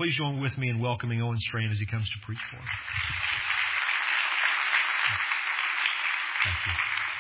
Please join with me in welcoming Owen Strand as he comes to preach for us. Thank you.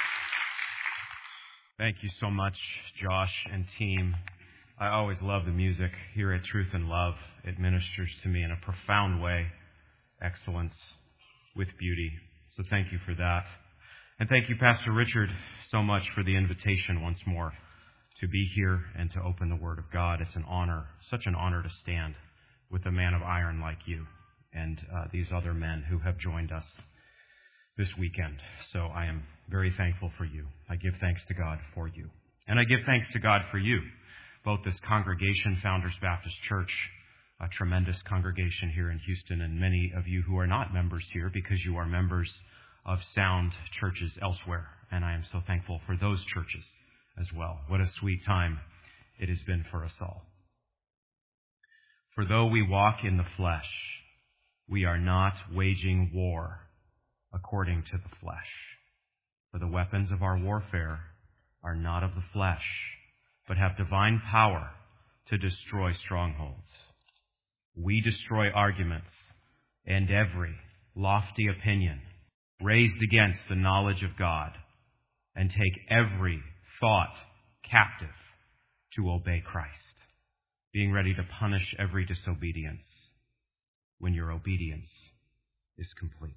Thank you so much, Josh and team. I always love the music here at Truth and Love. It ministers to me in a profound way. Excellence with beauty. So thank you for that. And thank you, Pastor Richard, so much for the invitation once more to be here and to open the Word of God. It's an honor, such an honor to stand with a man of iron like you and these other men who have joined us this weekend. So I am very thankful for you. I give thanks to God for you. And I give thanks to God for you, both this congregation, Founders Baptist Church, a tremendous congregation here in Houston, and many of you who are not members here because you are members of sound churches elsewhere. And I am so thankful for those churches as well. What a sweet time it has been for us all. For though we walk in the flesh, we are not waging war according to the flesh. For the weapons of our warfare are not of the flesh, but have divine power to destroy strongholds. We destroy arguments and every lofty opinion raised against the knowledge of God, and take every thought captive to obey Christ, being ready to punish every disobedience when your obedience is complete.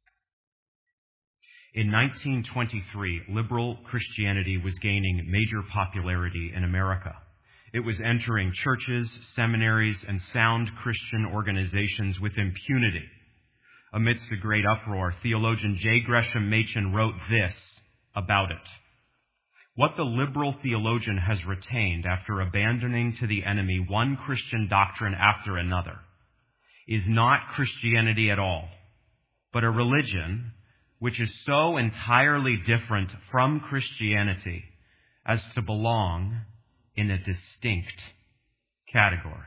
In 1923, liberal Christianity was gaining major popularity in America. It was entering churches, seminaries, and sound Christian organizations with impunity. Amidst the great uproar, theologian J. Gresham Machen wrote this about it. What the liberal theologian has retained after abandoning to the enemy one Christian doctrine after another is not Christianity at all, but a religion which is so entirely different from Christianity as to belong in a distinct category.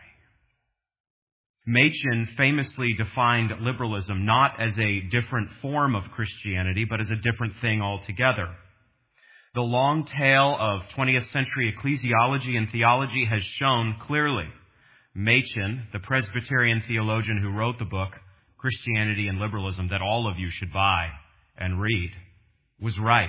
Machen famously defined liberalism not as a different form of Christianity, but as a different thing altogether. The long tale of 20th century ecclesiology and theology has shown clearly. Machen, the Presbyterian theologian who wrote the book, Christianity and Liberalism, that all of you should buy and read, was right.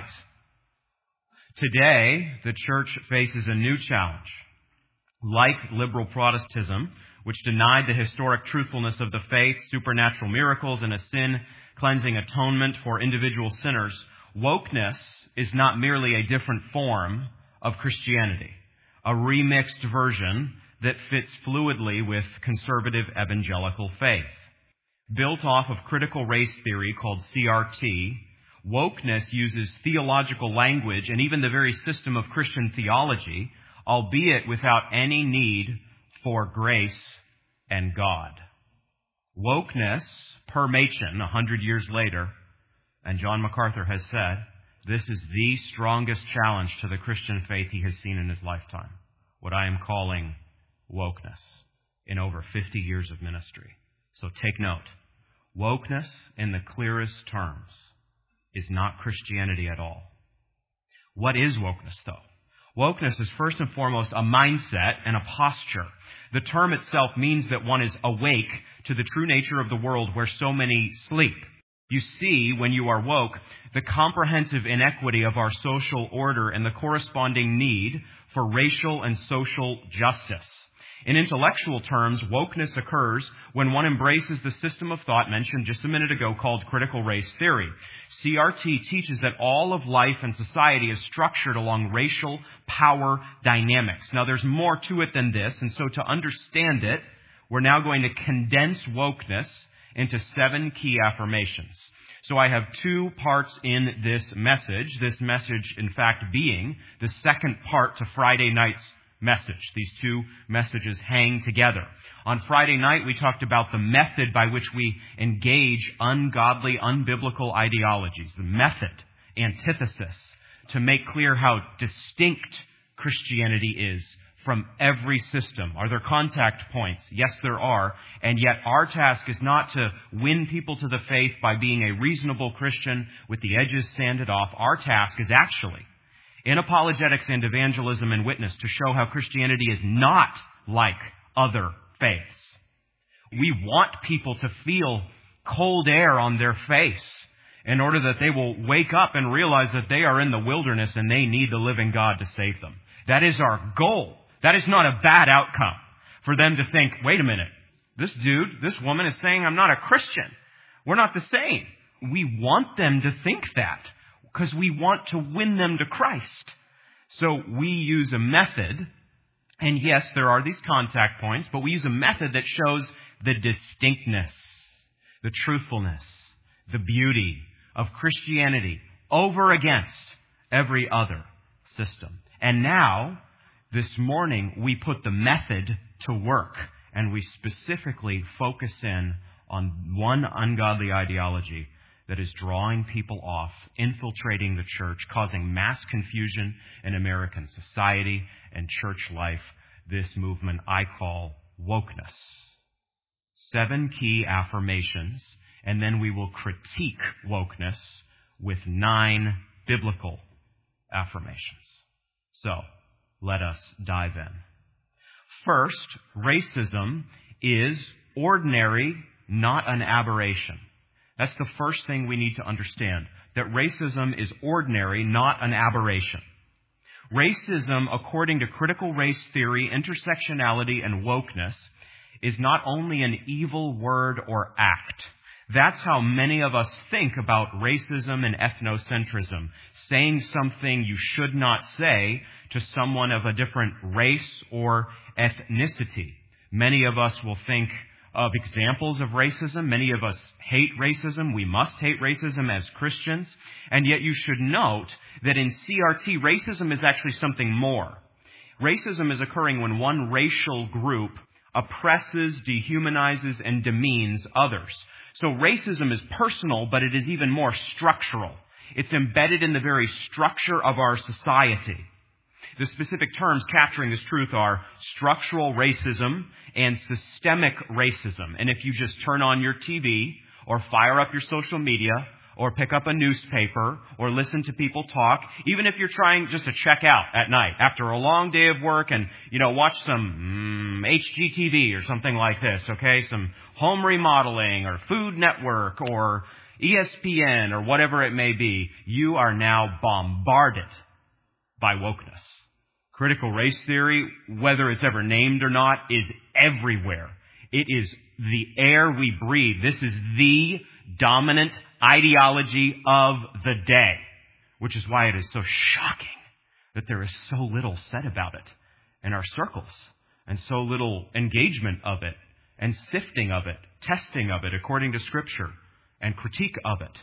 Today, the church faces a new challenge. Like liberal Protestantism, which denied the historic truthfulness of the faith, supernatural miracles, and a sin-cleansing atonement for individual sinners, wokeness is not merely a different form of Christianity, a remixed version that fits fluidly with conservative evangelical faith. Built off of critical race theory called CRT, wokeness uses theological language and even the very system of Christian theology, albeit without any need for grace and God. Wokeness, per Machen, 100 years later, and John MacArthur has said, this is the strongest challenge to the Christian faith he has seen in his lifetime. What I am calling wokeness in over 50 years of ministry. So take note. Wokeness, in the clearest terms, is not Christianity at all. What is wokeness, though? Wokeness is first and foremost a mindset and a posture. The term itself means that one is awake to the true nature of the world where so many sleep. You see, when you are woke, the comprehensive inequity of our social order and the corresponding need for racial and social justice. In intellectual terms, wokeness occurs when one embraces the system of thought mentioned just a minute ago called critical race theory. CRT teaches that all of life and society is structured along racial power dynamics. Now, there's more to it than this, and so to understand it, we're now going to condense wokeness into 7 key affirmations. So I have 2 parts in this message, in fact, being the second part to Friday night's message. These 2 messages hang together. On Friday night, we talked about the method by which we engage ungodly, unbiblical ideologies, the method, antithesis, to make clear how distinct Christianity is from every system. Are there contact points? Yes, there are. And yet our task is not to win people to the faith by being a reasonable Christian with the edges sanded off. Our task is actually, in apologetics and evangelism and witness, to show how Christianity is not like other faiths. We want people to feel cold air on their face in order that they will wake up and realize that they are in the wilderness and they need the living God to save them. That is our goal. That is not a bad outcome for them to think, wait a minute, this woman is saying I'm not a Christian. We're not the same. We want them to think that because we want to win them to Christ. So we use a method, and yes, there are these contact points, but we use a method that shows the distinctness, the truthfulness, the beauty of Christianity over against every other system. And now, this morning, we put the method to work, and we specifically focus in on one ungodly ideology that is drawing people off, infiltrating the church, causing mass confusion in American society and church life. This movement I call wokeness. 7 key affirmations, and then we will critique wokeness with 9 biblical affirmations. So, let us dive in. First, racism is ordinary, not an aberration. That's the first thing we need to understand, that racism is ordinary, not an aberration. Racism, according to critical race theory, intersectionality, and wokeness, is not only an evil word or act. That's how many of us think about racism and ethnocentrism, saying something you should not say to someone of a different race or ethnicity. Many of us will think of examples of racism. Many of us hate racism. We must hate racism as Christians. And yet you should note that in CRT, racism is actually something more. Racism is occurring when one racial group oppresses, dehumanizes, and demeans others. So racism is personal, but it is even more structural. It's embedded in the very structure of our society. The specific terms capturing this truth are structural racism and systemic racism. And if you just turn on your TV or fire up your social media or pick up a newspaper or listen to people talk, even if you're trying just to check out at night after a long day of work and, watch some HGTV or something like this, okay? Some home remodeling or Food Network or ESPN or whatever it may be, you are now bombarded by wokeness. Critical race theory, whether it's ever named or not, is everywhere. It is the air we breathe. This is the dominant ideology of the day, which is why it is so shocking that there is so little said about it in our circles and so little engagement of it and sifting of it, testing of it according to Scripture and critique of it.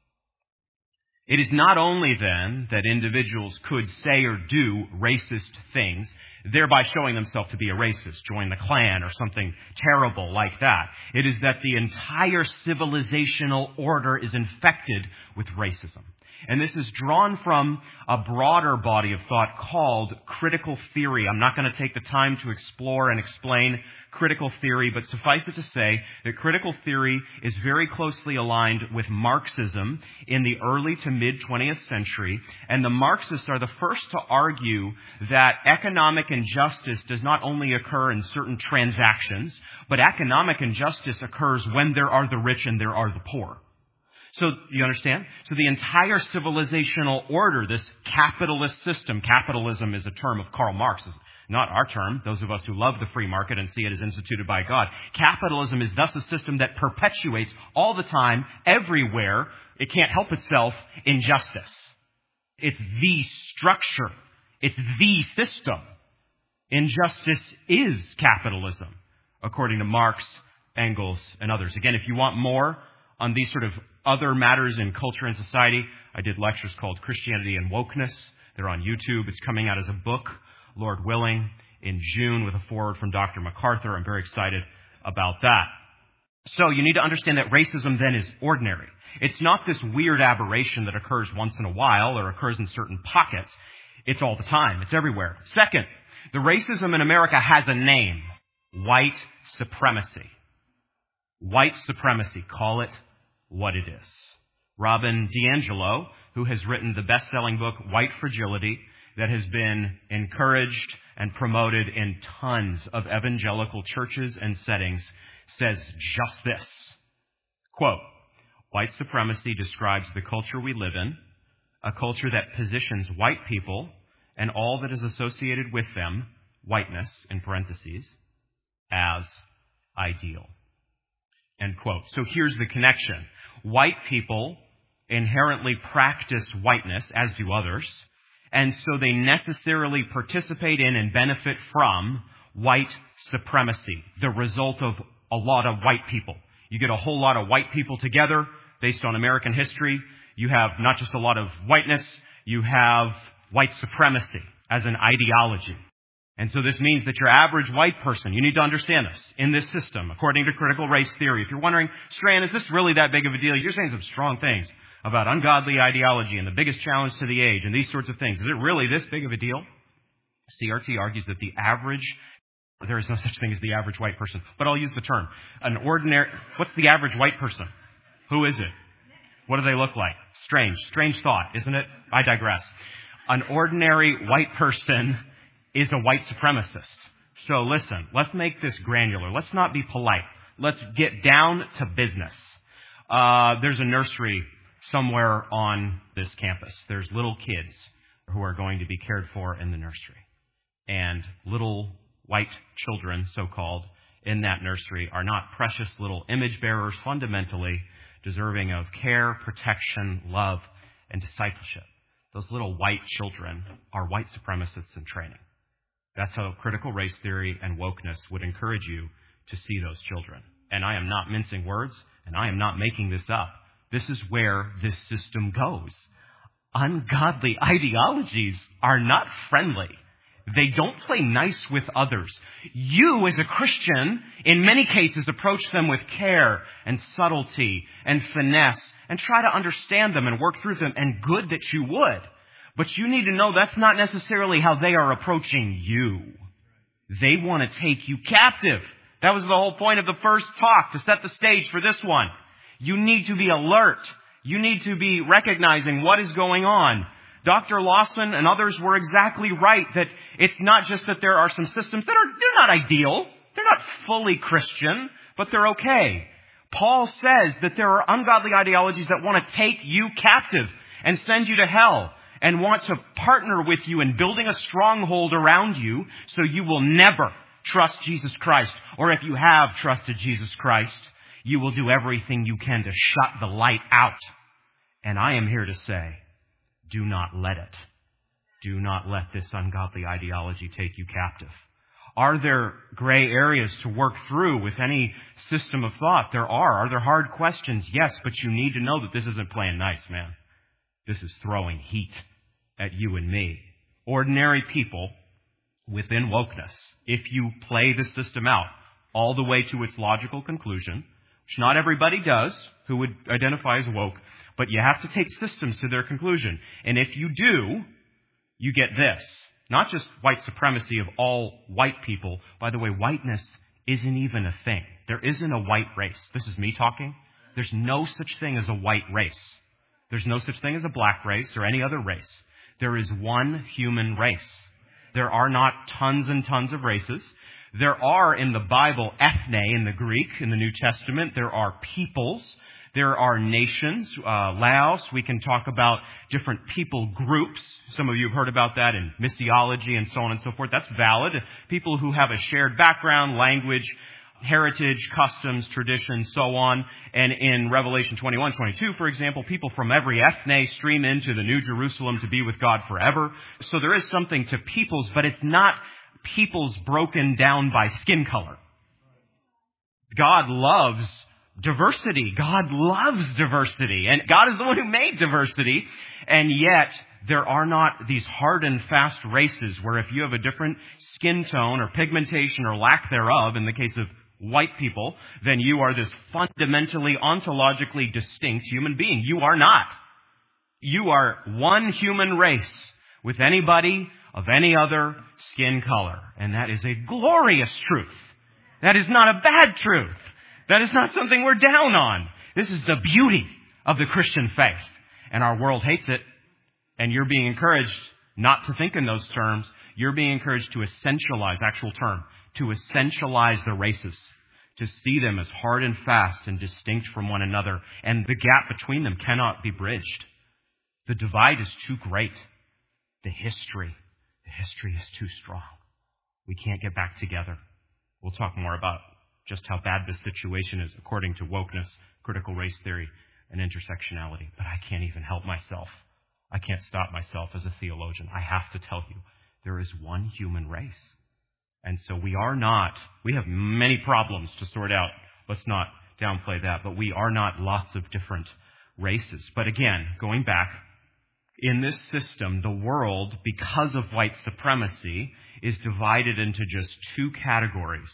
It is not only then that individuals could say or do racist things, thereby showing themselves to be a racist, join the Klan or something terrible like that. It is that the entire civilizational order is infected with racism. And this is drawn from a broader body of thought called critical theory. I'm not going to take the time to explore and explain critical theory, but suffice it to say that critical theory is very closely aligned with Marxism in the early to mid-20th century. And the Marxists are the first to argue that economic injustice does not only occur in certain transactions, but economic injustice occurs when there are the rich and there are the poor. So, you understand? So the entire civilizational order, this capitalist system, capitalism is a term of Karl Marx, it's not our term, those of us who love the free market and see it as instituted by God. Capitalism is thus a system that perpetuates all the time, everywhere, it can't help itself, injustice. It's the structure. It's the system. Injustice is capitalism, according to Marx, Engels, and others. Again, if you want more on these sort of other matters in culture and society, I did lectures called Christianity and Wokeness. They're on YouTube. It's coming out as a book, Lord willing, in June with a foreword from Dr. MacArthur. I'm very excited about that. So you need to understand that racism then is ordinary. It's not this weird aberration that occurs once in a while or occurs in certain pockets. It's all the time. It's everywhere. Second, the racism in America has a name: white supremacy. White supremacy. Call it what it is. Robin DiAngelo, who has written the best-selling book White Fragility, that has been encouraged and promoted in tons of evangelical churches and settings, says just this. Quote, "White supremacy describes the culture we live in, a culture that positions white people and all that is associated with them, whiteness in parentheses, as ideal." End quote. So here's the connection. White people inherently practice whiteness, as do others, and so they necessarily participate in and benefit from white supremacy, the result of a lot of white people. You get a whole lot of white people together based on American history. You have not just a lot of whiteness, you have white supremacy as an ideology. And so this means that your average white person, you need to understand this, in this system, according to critical race theory. If you're wondering, Strand, is this really that big of a deal? You're saying some strong things about ungodly ideology and the biggest challenge to the age and these sorts of things. Is it really this big of a deal? CRT argues that there is no such thing as the average white person, but I'll use the term. What's the average white person? Who is it? What do they look like? Strange thought, isn't it? I digress. An ordinary white person is a white supremacist. So listen, let's make this granular. Let's not be polite. Let's get down to business. There's a nursery somewhere on this campus. There's little kids who are going to be cared for in the nursery. And little white children, so-called, in that nursery are not precious little image bearers, fundamentally deserving of care, protection, love, and discipleship. Those little white children are white supremacists in training. That's how critical race theory and wokeness would encourage you to see those children. And I am not mincing words, and I am not making this up. This is where this system goes. Ungodly ideologies are not friendly. They don't play nice with others. You, as a Christian, in many cases approach them with care and subtlety and finesse and try to understand them and work through them, and good that you would. But you need to know that's not necessarily how they are approaching you. They want to take you captive. That was the whole point of the first talk, to set the stage for this one. You need to be alert. You need to be recognizing what is going on. Dr. Lawson and others were exactly right that it's not just that there are some systems they're not ideal. They're not fully Christian, but they're okay. Paul says that there are ungodly ideologies that want to take you captive and send you to hell and want to partner with you in building a stronghold around you so you will never trust Jesus Christ. Or if you have trusted Jesus Christ, you will do everything you can to shut the light out. And I am here to say, do not let it. Do not let this ungodly ideology take you captive. Are there gray areas to work through with any system of thought? There are. Are there hard questions? Yes, but you need to know that this isn't playing nice, man. This is throwing heat at you and me. Ordinary people within wokeness, if you play the system out all the way to its logical conclusion, which not everybody does who would identify as woke, but you have to take systems to their conclusion. And if you do, you get this. Not just white supremacy of all white people. By the way, whiteness isn't even a thing. There isn't a white race. This is me talking. There's no such thing as a white race. There's no such thing as a black race or any other race. There is one human race. There are not tons and tons of races. There are in the Bible ethne in the Greek, in the New Testament. There are peoples. There are nations, Laos. We can talk about different people groups. Some of you have heard about that in missiology and so on and so forth. That's valid. People who have a shared background, language, heritage, customs, traditions, so on. And in Revelation 21:22, for example, people from every ethne stream into the New Jerusalem to be with God forever. So there is something to peoples, but it's not peoples broken down by skin color. God loves diversity. God loves diversity. And God is the one who made diversity. And yet, there are not these hard and fast races where if you have a different skin tone or pigmentation or lack thereof, in the case of white people, then you are this fundamentally, ontologically distinct human being. You are not. You are one human race with anybody of any other skin color. And that is a glorious truth. That is not a bad truth. That is not something we're down on. This is the beauty of the Christian faith. And our world hates it. And you're being encouraged not to think in those terms. You're being encouraged to essentialize, actual term, to essentialize the races. to see them as hard and fast and distinct from one another, and the gap between them cannot be bridged. The divide is too great. The history is too strong. We can't get back together. We'll talk more about just how bad this situation is according to wokeness, critical race theory, and intersectionality. But I can't even help myself. I can't stop myself as a theologian. I have to tell you, there is one human race. And so we have many problems to sort out. Let's not downplay that. But we are not lots of different races. But again, going back, in this system, the world, because of white supremacy, is divided into just two categories: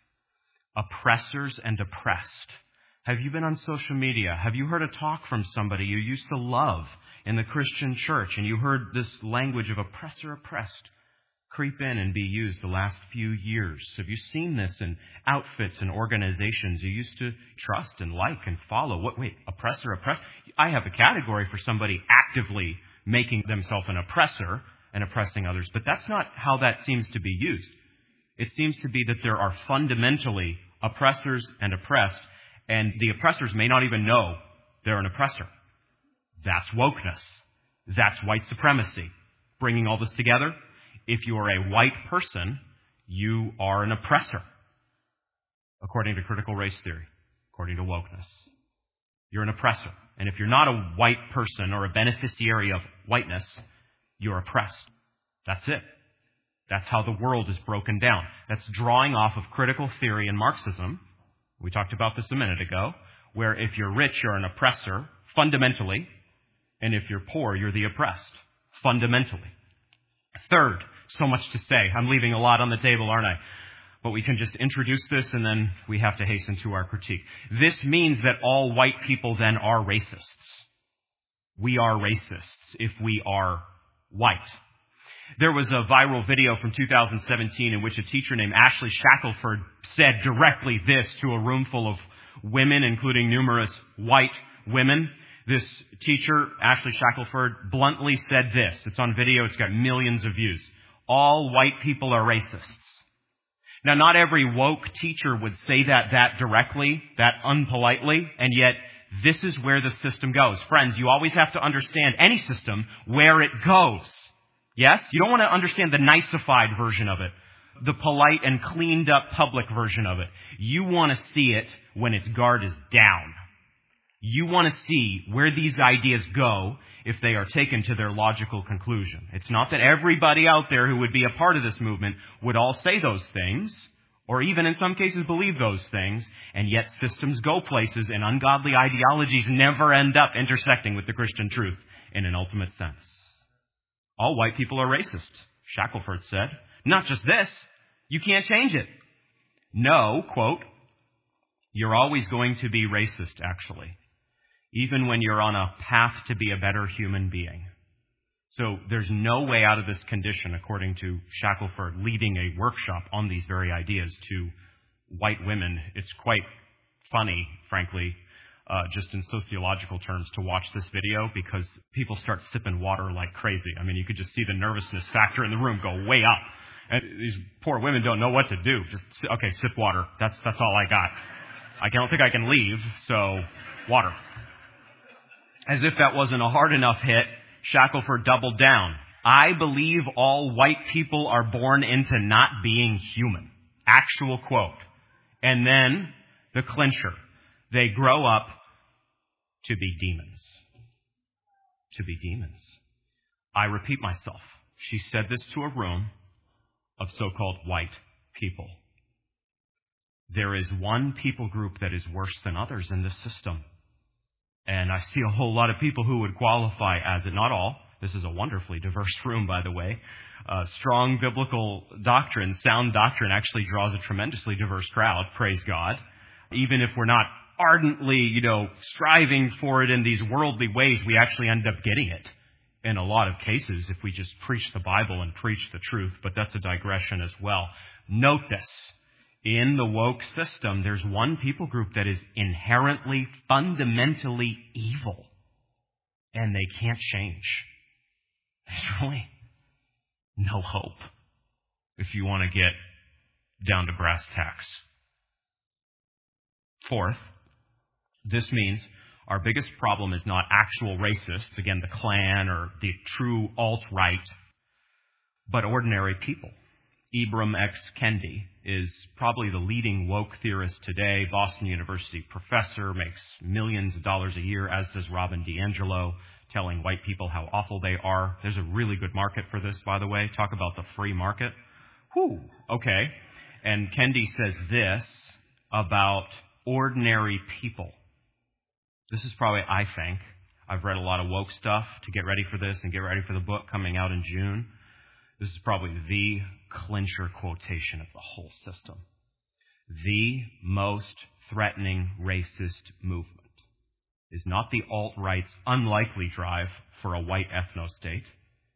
oppressors and oppressed. Have you been on social media? Have you heard a talk from somebody you used to love in the Christian church, and you heard this language of oppressor, oppressed creep in and be used the last few years? Have you seen this in outfits and organizations you used to trust and like and follow? Oppressor, oppressed? I have a category for somebody actively making themselves an oppressor and oppressing others, but that's not how that seems to be used. It seems to be that there are fundamentally oppressors and oppressed, and the oppressors may not even know they're an oppressor. That's wokeness. That's white supremacy. Bringing all this together, if you are a white person, you are an oppressor, according to critical race theory, according to wokeness. You're an oppressor. And if you're not a white person or a beneficiary of whiteness, you're oppressed. That's it. That's how the world is broken down. That's drawing off of critical theory and Marxism. We talked about this a minute ago, where if you're rich, you're an oppressor, fundamentally, and if you're poor, you're the oppressed, fundamentally. Third, so much to say. I'm leaving a lot on the table, aren't I? But we can just introduce this, and then we have to hasten to our critique. This means that all white people then are racists. We are racists if we are white. There was a viral video from 2017 in which a teacher named Ashley Shackelford said directly this to a room full of women, including numerous white women. This teacher, Ashley Shackelford, bluntly said this. It's on video. It's got millions of views. All white people are racists. Now, not every woke teacher would say that directly, that unpolitely, and yet this is where the system goes. Friends, you always have to understand any system where it goes. Yes? You don't want to understand the niceified version of it, the polite and cleaned up public version of it. You want to see it when its guard is down. You want to see where these ideas go if they are taken to their logical conclusion. It's not that everybody out there who would be a part of this movement would all say those things, or even in some cases believe those things, and yet systems go places and ungodly ideologies never end up intersecting with the Christian truth in an ultimate sense. All white people are racist, Shackelford said. Not just this, you can't change it. No, quote, you're always going to be racist, actually, even when you're on a path to be a better human being. So there's no way out of this condition, according to Shackelford, leading a workshop on these very ideas to white women. It's quite funny, frankly, just in sociological terms, to watch this video, because people start sipping water like crazy. I mean, you could just see the nervousness factor in the room go way up. And these poor women don't know what to do. Just, okay, sip water. That's all I got. I don't think I can leave, so water. As if that wasn't a hard enough hit, Shackelford doubled down. I believe all white people are born into not being human. Actual quote. And then the clincher. They grow up to be demons. To be demons. I repeat myself. She said this to a room of so-called white people. There is one people group that is worse than others in this system. And I see a whole lot of people who would qualify as it. Not all. This is a wonderfully diverse room, by the way. Strong biblical doctrine, sound doctrine actually draws a tremendously diverse crowd. Praise God. Even if we're not ardently, striving for it in these worldly ways, we actually end up getting it in a lot of cases if we just preach the Bible and preach the truth. But that's a digression as well. Note this. In the woke system, there's one people group that is inherently, fundamentally evil. And they can't change. There's really no hope if you want to get down to brass tacks. Fourth, this means our biggest problem is not actual racists, again, the Klan or the true alt-right, but ordinary people. Ibram X. Kendi is probably the leading woke theorist today, Boston University professor, makes millions of dollars a year, as does Robin DiAngelo, telling white people how awful they are. There's a really good market for this, by the way. Talk about the free market. Whew, okay. And Kendi says this about ordinary people. This is probably, I think, I've read a lot of woke stuff to get ready for this and get ready for the book coming out in June. This is probably the clincher quotation of the whole system. The most threatening racist movement is not the alt-right's unlikely drive for a white ethno-state,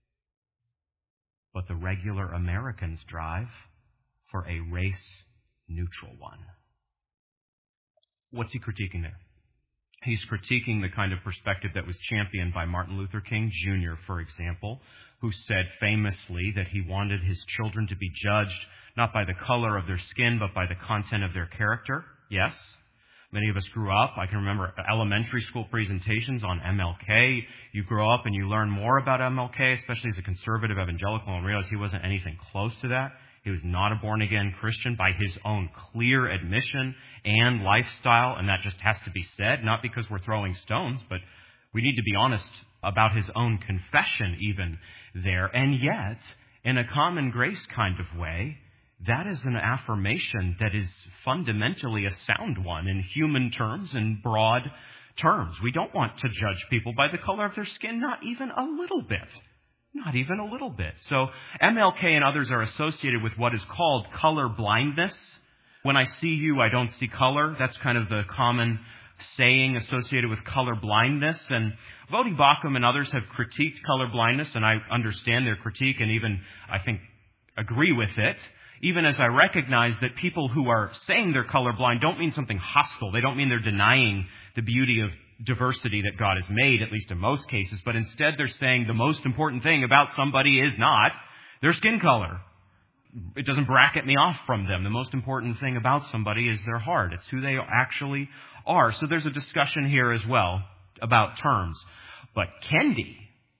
but the regular Americans' drive for a race-neutral one. What's he critiquing there? He's critiquing the kind of perspective that was championed by Martin Luther King Jr., for example, who said famously that he wanted his children to be judged not by the color of their skin, but by the content of their character. Yes, many of us grew up. I can remember elementary school presentations on MLK. You grow up and you learn more about MLK, especially as a conservative evangelical, and realize he wasn't anything close to that. He was not a born-again Christian by his own clear admission and lifestyle, and that just has to be said, not because we're throwing stones, but we need to be honest about his own confession even there. And yet, in a common grace kind of way, that is an affirmation that is fundamentally a sound one in human terms, in broad terms. We don't want to judge people by the color of their skin, not even a little bit. Not even a little bit. So MLK and others are associated with what is called color blindness. When I see you, I don't see color. That's kind of the common saying associated with color blindness. And Voddie Baucham and others have critiqued color blindness, and I understand their critique and even, I think, agree with it. Even as I recognize that people who are saying they're colorblind don't mean something hostile. They don't mean they're denying the beauty of diversity that God has made, at least in most cases, but instead they're saying the most important thing about somebody is not their skin color. It doesn't bracket me off from them. The most important thing about somebody is their heart. It's who they actually are. So there's a discussion here as well about terms. But Kendi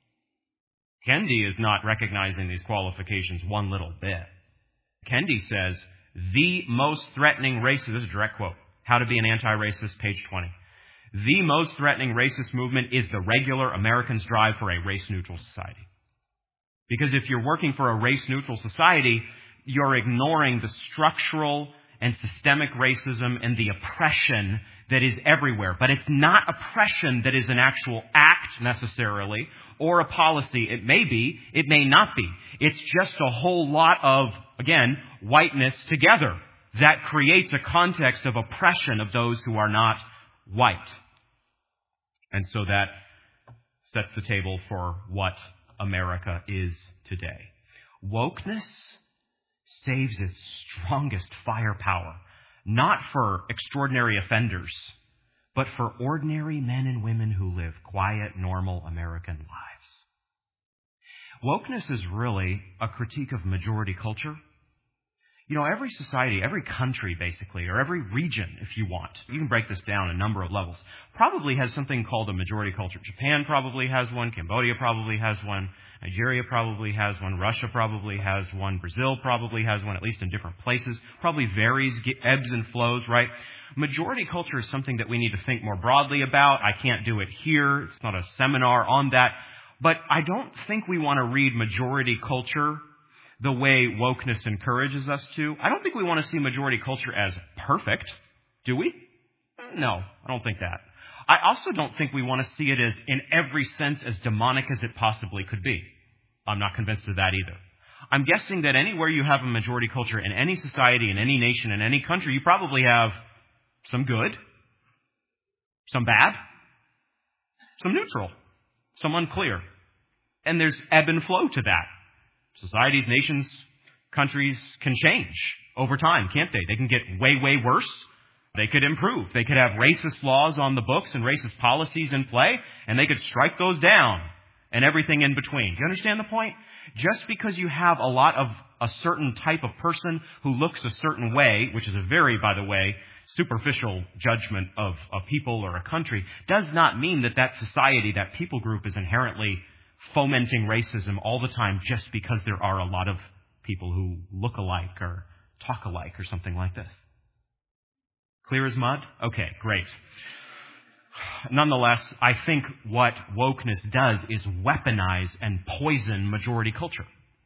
is not recognizing these qualifications one little bit. Kendi says, the most threatening racist, this is a direct quote, How to Be an Anti-Racist, page 20. The most threatening racist movement is the regular American's drive for a race-neutral society. Because if you're working for a race-neutral society, you're ignoring the structural and systemic racism and the oppression that is everywhere. But it's not oppression that is an actual act necessarily, or a policy. It may be, it may not be. It's just a whole lot of, again, whiteness together that creates a context of oppression of those who are not white. And so that sets the table for what America is today. Wokeness saves its strongest firepower, not for extraordinary offenders, but for ordinary men and women who live quiet, normal American lives. Wokeness is really a critique of majority culture. You know, every society, every country basically, or every region, if you want, you can break this down a number of levels, probably has something called a majority culture. Japan probably has one. Cambodia probably has one. Nigeria probably has one. Russia probably has one. Brazil probably has one, at least in different places. Probably varies, ebbs and flows, right? Majority culture is something that we need to think more broadly about. I can't do it here. It's not a seminar on that. But I don't think we want to read majority culture the way wokeness encourages us to. I don't think we want to see majority culture as perfect, do we? No, I don't think that. I also don't think we want to see it as, in every sense, as demonic as it possibly could be. I'm not convinced of that either. I'm guessing that anywhere you have a majority culture, in any society, in any nation, in any country, you probably have some good, some bad, some neutral, some unclear. And there's ebb and flow to that. Societies, nations, countries can change over time, can't they? They can get way, way worse. They could improve. They could have racist laws on the books and racist policies in play, and they could strike those down and everything in between. Do you understand the point? Just because you have a lot of a certain type of person who looks a certain way, which is a very, by the way, superficial judgment of a people or a country does not mean that that society, that people group is inherently fomenting racism all the time just because there are a lot of people who look alike or talk alike or something like this. Clear as mud? Okay, great. Nonetheless, I think what wokeness does is weaponize and poison majority culture.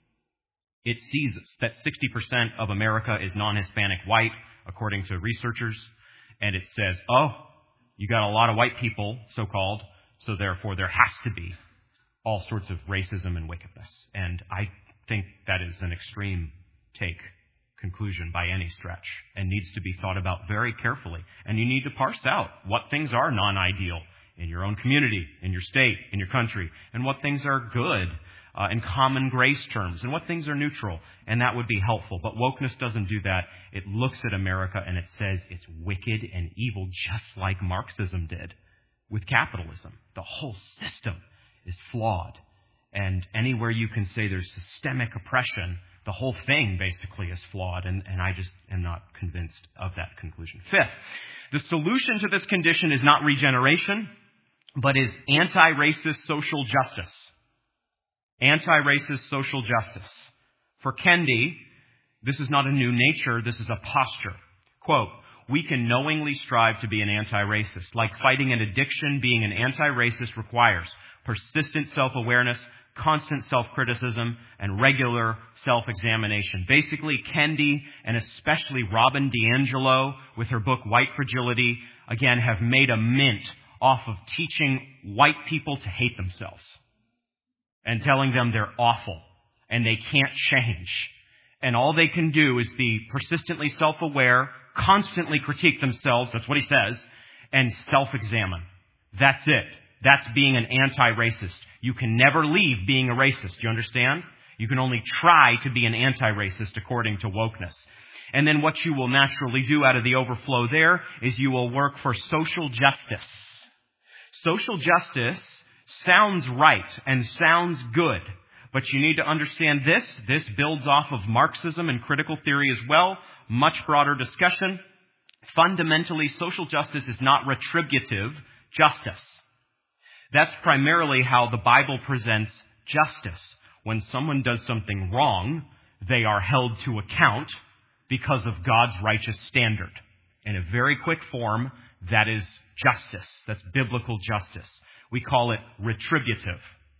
It seizes that 60% of America is non-Hispanic white, according to researchers, and it says, oh, you got a lot of white people, so-called, so therefore there has to be all sorts of racism and wickedness. And I think that is an extreme conclusion by any stretch and needs to be thought about very carefully. And you need to parse out what things are non-ideal in your own community, in your state, in your country, and what things are good in common grace terms, and what things are neutral. And that would be helpful. But wokeness doesn't do that. It looks at America and it says it's wicked and evil, just like Marxism did with capitalism. The whole system is flawed. And anywhere you can say there's systemic oppression, the whole thing basically is flawed, and I just am not convinced of that conclusion. Fifth, the solution to this condition is not regeneration, but is anti-racist social justice. Anti-racist social justice. For Kendi, this is not a new nature, this is a posture. Quote, we can knowingly strive to be an anti-racist. Like fighting an addiction, being an anti-racist requires persistent self-awareness, constant self-criticism, and regular self-examination. Basically, Kendi, and especially Robin DiAngelo, with her book White Fragility, again, have made a mint off of teaching white people to hate themselves and telling them they're awful and they can't change. And all they can do is be persistently self-aware, constantly critique themselves, that's what he says, and self-examine. That's it. That's being an anti-racist. You can never leave being a racist. You understand? You can only try to be an anti-racist according to wokeness. And then what you will naturally do out of the overflow there is you will work for social justice. Social justice sounds right and sounds good, but you need to understand this. This builds off of Marxism and critical theory as well. Much broader discussion. Fundamentally, social justice is not retributive justice. That's primarily how the Bible presents justice. When someone does something wrong, they are held to account because of God's righteous standard. In a very quick form, that is justice. That's biblical justice. We call it retributive.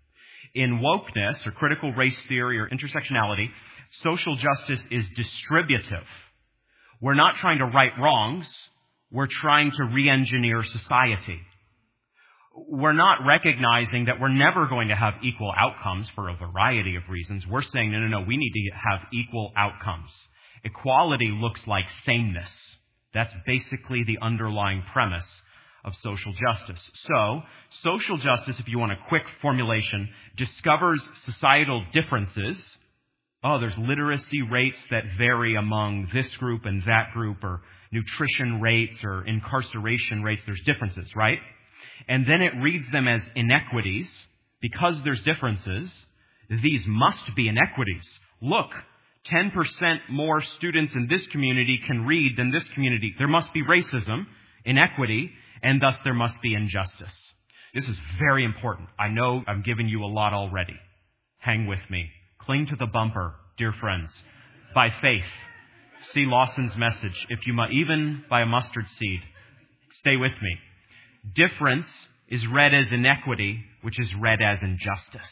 In wokeness, or critical race theory, or intersectionality, social justice is distributive. We're not trying to right wrongs. We're trying to re-engineer society. We're not recognizing that we're never going to have equal outcomes for a variety of reasons. We're saying, no, we need to have equal outcomes. Equality looks like sameness. That's basically the underlying premise of social justice. So, social justice, if you want a quick formulation, discovers societal differences. Oh, there's literacy rates that vary among this group and that group, or nutrition rates or incarceration rates. There's differences, right? And then it reads them as inequities. Because there's differences, these must be inequities. Look, 10% more students in this community can read than this community. There must be racism, inequity, and thus there must be injustice. This is very important. I know I'm giving you a lot already. Hang with me. Cling to the bumper, dear friends. By faith, see Lawson's message. If you even by a mustard seed, stay with me. Difference is read as inequity, which is read as injustice.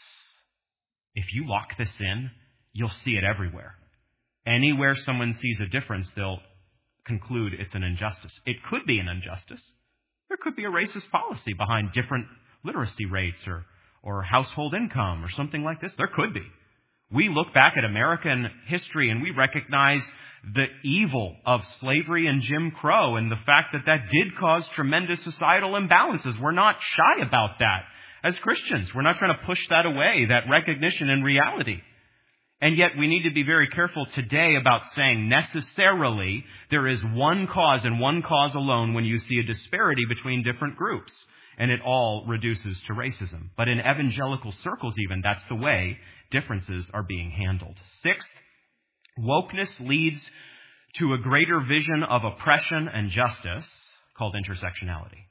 If you lock this in, you'll see it everywhere. Anywhere someone sees a difference, they'll conclude it's an injustice. It could be an injustice. There could be a racist policy behind different literacy rates or household income or something like this. There could be. We look back at American history and we recognize the evil of slavery and Jim Crow and the fact that that did cause tremendous societal imbalances. We're not shy about that as Christians. We're not trying to push that away, that recognition in reality. And yet we need to be very careful today about saying necessarily there is one cause and one cause alone when you see a disparity between different groups. And it all reduces to racism. But in evangelical circles even, that's the way differences are being handled. Sixth, wokeness leads to a greater vision of oppression and justice called intersectionality.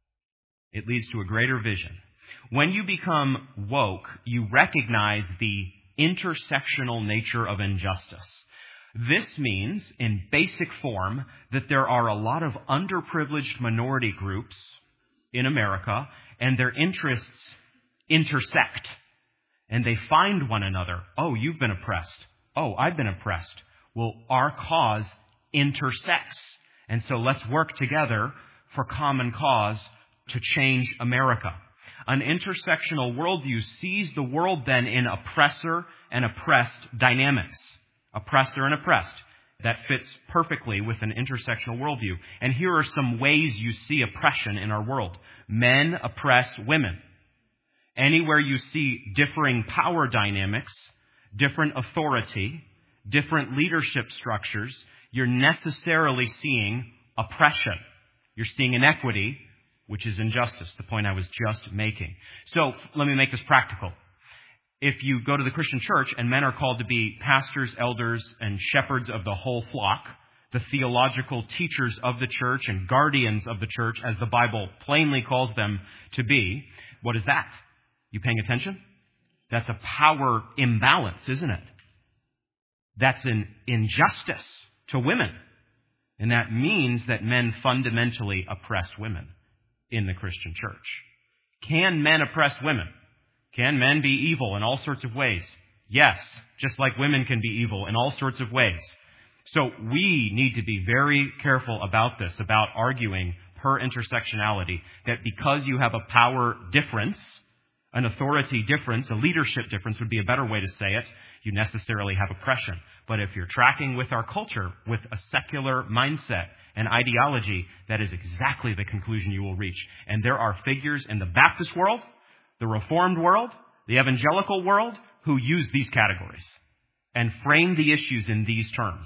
It leads to a greater vision. When you become woke, you recognize the intersectional nature of injustice. This means, in basic form, that there are a lot of underprivileged minority groups in America, and their interests intersect. And they find one another. Oh, you've been oppressed. Oh, I've been oppressed. Well, our cause intersects. And so let's work together for common cause to change America. An intersectional worldview sees the world then in oppressor and oppressed dynamics. Oppressor and oppressed. That fits perfectly with an intersectional worldview. And here are some ways you see oppression in our world. Men oppress women. Anywhere you see differing power dynamics, different authority, different leadership structures, you're necessarily seeing oppression. You're seeing inequity, which is injustice, the point I was just making. So let me make this practical. If you go to the Christian church and men are called to be pastors, elders, and shepherds of the whole flock, the theological teachers of the church and guardians of the church, as the Bible plainly calls them to be, what is that? You paying attention? That's a power imbalance, isn't it? That's an injustice to women. And that means that men fundamentally oppress women in the Christian church. Can men oppress women? Can men be evil in all sorts of ways? Yes, just like women can be evil in all sorts of ways. So we need to be very careful about this, about arguing per intersectionality, that because you have a power difference, an authority difference, a leadership difference would be a better way to say it, you necessarily have oppression. But if you're tracking with our culture, with a secular mindset and ideology, that is exactly the conclusion you will reach. And there are figures in the Baptist world, the Reformed world, the evangelical world, who use these categories and frame the issues in these terms.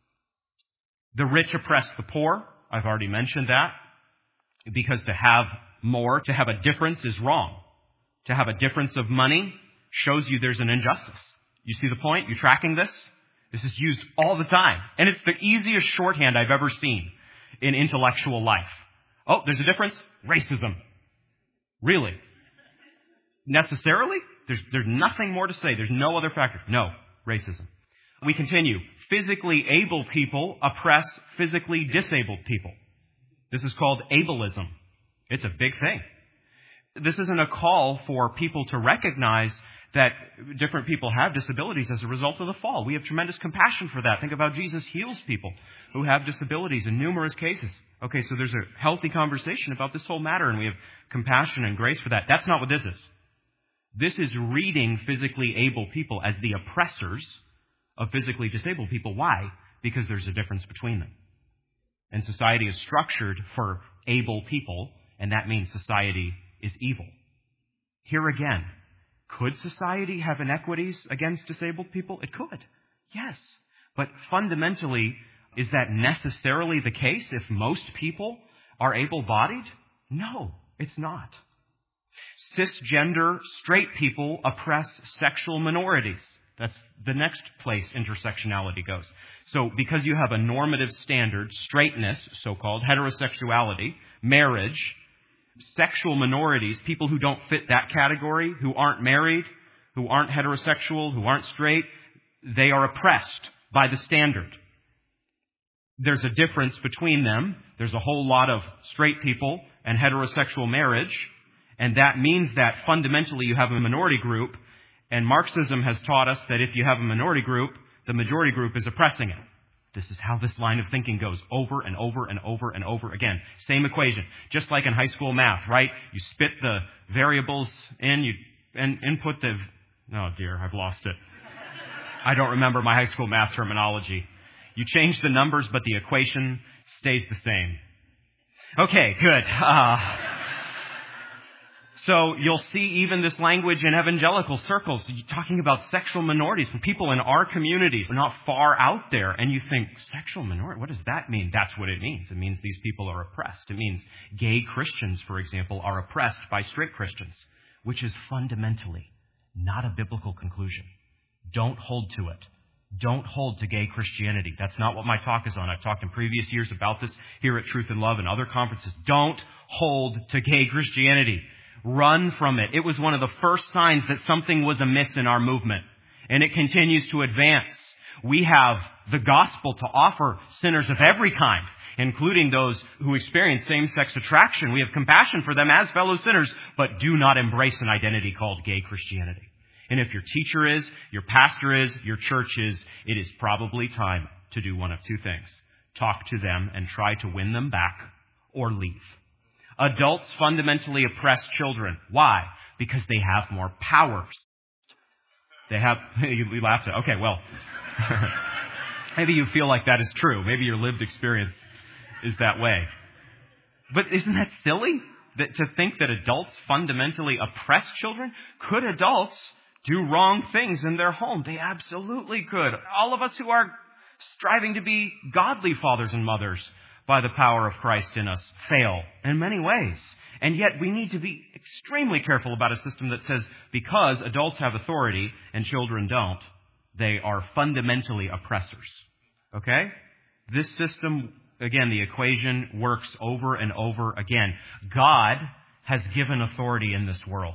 The rich oppress the poor. I've already mentioned that. Because to have more, to have a difference is wrong. To have a difference of money shows you there's an injustice. You see the point? You tracking this? This is used all the time. And it's the easiest shorthand I've ever seen in intellectual life. Oh, there's a difference? Racism. Really? Necessarily? There's nothing more to say. There's no other factor. No, racism. We continue. Physically able people oppress physically disabled people. This is called ableism. It's a big thing. This isn't a call for people to recognize that different people have disabilities as a result of the fall. We have tremendous compassion for that. Think about Jesus heals people who have disabilities in numerous cases. Okay, so there's a healthy conversation about this whole matter, and we have compassion and grace for that. That's not what this is. This is reading physically able people as the oppressors of physically disabled people. Why? Because there's a difference between them. And society is structured for able people, and that means society is evil. Here again, could society have inequities against disabled people? It could. Yes. But fundamentally, is that necessarily the case if most people are able-bodied? No, it's not. Cisgender straight people oppress sexual minorities. That's the next place intersectionality goes. So because you have a normative standard, straightness, so-called, heterosexuality, marriage, sexual minorities, people who don't fit that category, who aren't married, who aren't heterosexual, who aren't straight, they are oppressed by the standard. There's a difference between them. There's a whole lot of straight people and heterosexual marriage, and that means that fundamentally you have a minority group, and Marxism has taught us that if you have a minority group, the majority group is oppressing it. This is how this line of thinking goes over and over and over and over again. Same equation. Just like in high school math, right? You spit the variables in, and input the... Oh dear, I've lost it. I don't remember my high school math terminology. You change the numbers, but the equation stays the same. Okay, good. So you'll see even this language in evangelical circles, talking about sexual minorities. When people in our communities are not far out there, and you think, sexual minority, what does that mean? That's what it means. It means these people are oppressed. It means gay Christians, for example, are oppressed by straight Christians, which is fundamentally not a biblical conclusion. Don't hold to it. Don't hold to gay Christianity. That's not what my talk is on. I've talked in previous years about this here at Truth and Love and other conferences. Don't hold to gay Christianity. Run from it. It was one of the first signs that something was amiss in our movement, and it continues to advance. We have the gospel to offer sinners of every kind, including those who experience same-sex attraction. We have compassion for them as fellow sinners, but do not embrace an identity called gay Christianity. And if your teacher is, your pastor is, your church is, it is probably time to do one of two things. Talk to them and try to win them back, or leave. Adults fundamentally oppress children. Why? Because they have more power. They have, you laughed at, okay, well, maybe you feel like that is true. Maybe your lived experience is that way. But isn't that silly? To think that adults fundamentally oppress children? Could adults do wrong things in their home? They absolutely could. All of us who are striving to be godly fathers and mothers by the power of Christ in us fail in many ways. And yet we need to be extremely careful about a system that says because adults have authority and children don't, they are fundamentally oppressors. Okay? This system, again, the equation works over and over again. God has given authority in this world.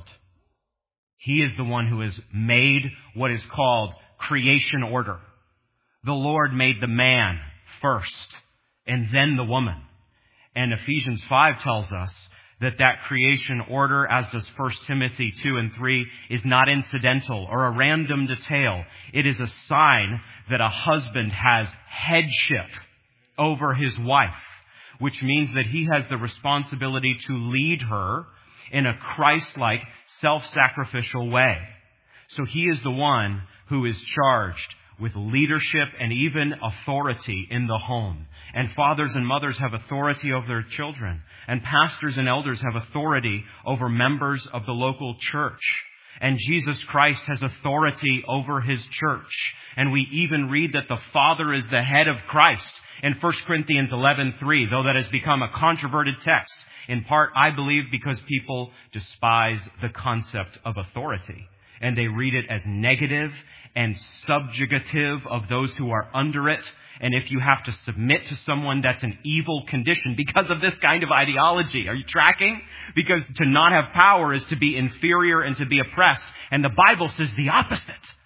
He is the one who has made what is called creation order. The Lord made the man first and then the woman. And Ephesians 5 tells us that creation order, as does 1 Timothy 2 and 3, is not incidental or a random detail. It is a sign that a husband has headship over his wife, which means that he has the responsibility to lead her in a Christ-like, self-sacrificial way. So he is the one who is charged with leadership and even authority in the home. And fathers and mothers have authority over their children. And pastors and elders have authority over members of the local church. And Jesus Christ has authority over his church. And we even read that the Father is the head of Christ in 1 Corinthians 11:3, though that has become a controverted text. In part, I believe, because people despise the concept of authority. And they read it as negative and subjugative of those who are under it. And if you have to submit to someone, that's an evil condition because of this kind of ideology. Are you tracking? Because to not have power is to be inferior and to be oppressed. And the Bible says the opposite.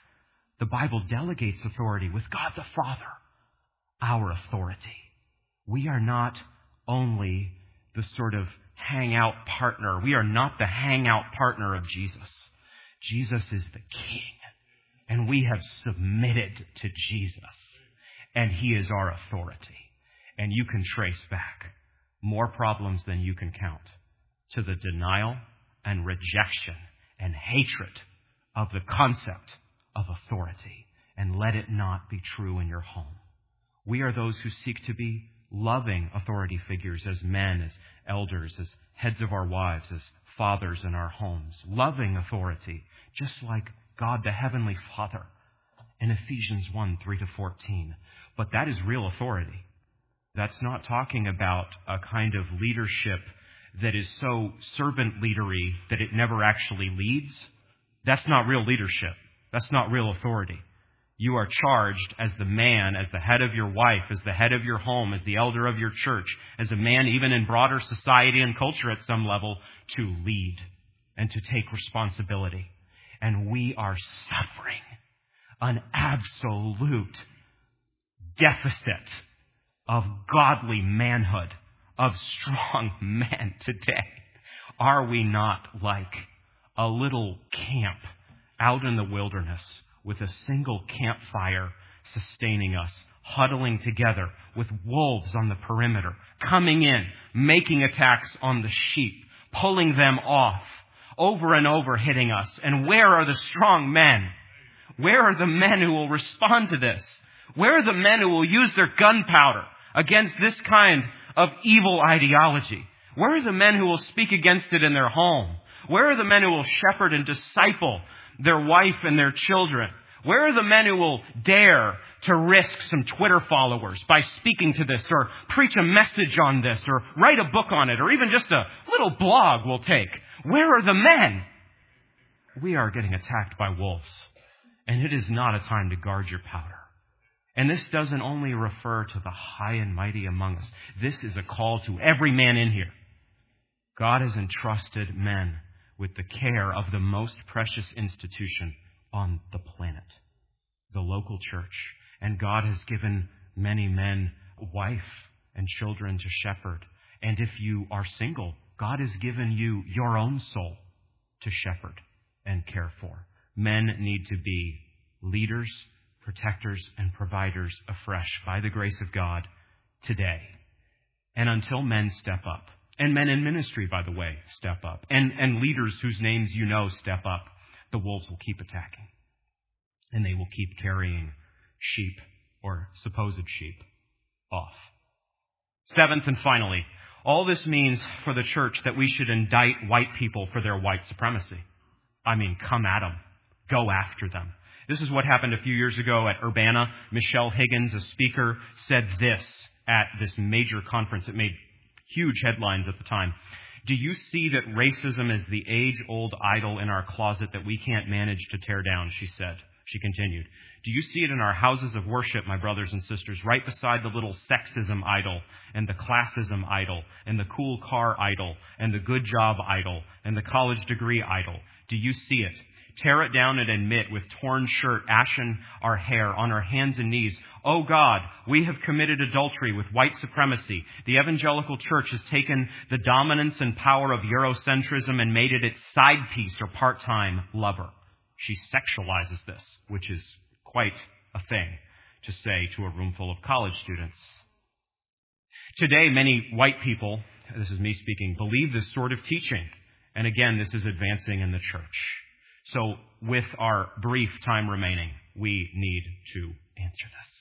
The Bible delegates authority with God the Father, our authority. We are not only the sort of hangout partner. We are not the hangout partner of Jesus. Jesus is the King. And we have submitted to Jesus. And he is our authority. And you can trace back more problems than you can count to the denial and rejection and hatred of the concept of authority. And let it not be true in your home. We are those who seek to be loving authority figures as men, as elders, as heads of our wives, as fathers in our homes. Loving authority, just like God the Heavenly Father in Ephesians 1:3-14. But that is real authority. That's not talking about a kind of leadership that is so servant leadery that it never actually leads. That's not real leadership. That's not real authority. You are charged as the man, as the head of your wife, as the head of your home, as the elder of your church, as a man even in broader society and culture at some level, to lead and to take responsibility. And we are suffering an absolute deficit of godly manhood, of strong men today. Are we not like a little camp out in the wilderness with a single campfire sustaining us, huddling together with wolves on the perimeter, coming in, making attacks on the sheep, pulling them off, over and over hitting us? And where are the strong men? Where are the men who will respond to this? Where are the men who will use their gunpowder against this kind of evil ideology? Where are the men who will speak against it in their home? Where are the men who will shepherd and disciple their wife and their children? Where are the men who will dare to risk some Twitter followers by speaking to this, or preach a message on this, or write a book on it, or even just a little blog we'll take? Where are the men? We are getting attacked by wolves. And it is not a time to guard your powder. And this doesn't only refer to the high and mighty among us. This is a call to every man in here. God has entrusted men with the care of the most precious institution on the planet, the local church. And God has given many men a wife and children to shepherd. And if you are single, God has given you your own soul to shepherd and care for. Men need to be leaders, protectors, and providers afresh by the grace of God today. And until men step up, and men in ministry, by the way, step up, and leaders whose names you know step up, the wolves will keep attacking. And they will keep carrying sheep, or supposed sheep, off. Seventh and finally, all this means for the church that we should indict white people for their white supremacy. I mean, come at them. Go after them. This is what happened a few years ago at Urbana. Michelle Higgins, a speaker, said this at this major conference. It made huge headlines at the time. Do you see that racism is the age-old idol in our closet that we can't manage to tear down, she said. She continued, do you see it in our houses of worship, my brothers and sisters, right beside the little sexism idol and the classism idol and the cool car idol and the good job idol and the college degree idol? Do you see it? Tear it down and admit with torn shirt, ashen our hair, on our hands and knees, oh God, we have committed adultery with white supremacy. The evangelical church has taken the dominance and power of Eurocentrism and made it its side piece or part-time lover. She sexualizes this, which is quite a thing to say to a room full of college students. Today, many white people, this is me speaking, believe this sort of teaching. And again, this is advancing in the church. So with our brief time remaining, we need to answer this.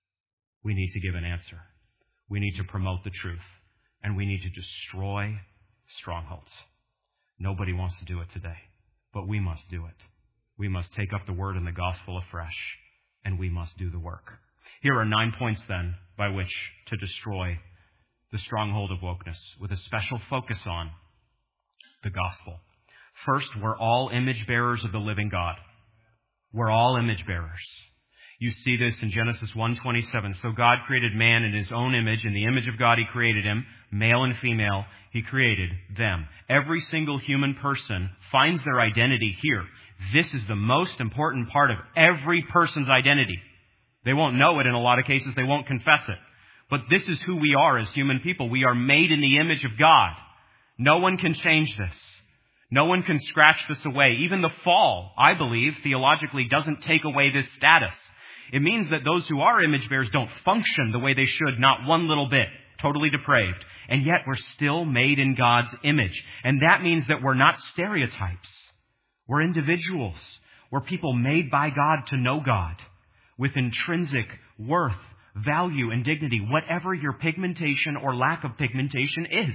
We need to give an answer. We need to promote the truth. And we need to destroy strongholds. Nobody wants to do it today, but we must do it. We must take up the word and the gospel afresh, and we must do the work. Here are 9 points then by which to destroy the stronghold of wokeness, with a special focus on the gospel. First, we're all image bearers of the living God. We're all image bearers. You see this in Genesis 1:27. So God created man in his own image. In the image of God he created him. Male and female, he created them. Every single human person finds their identity here. This is the most important part of every person's identity. They won't know it in a lot of cases. They won't confess it. But this is who we are as human people. We are made in the image of God. No one can change this. No one can scratch this away. Even the fall, I believe, theologically doesn't take away this status. It means that those who are image bearers don't function the way they should, not one little bit, totally depraved. And yet we're still made in God's image. And that means that we're not stereotypes. We're individuals. We're people made by God to know God with intrinsic worth, value, and dignity, whatever your pigmentation or lack of pigmentation is.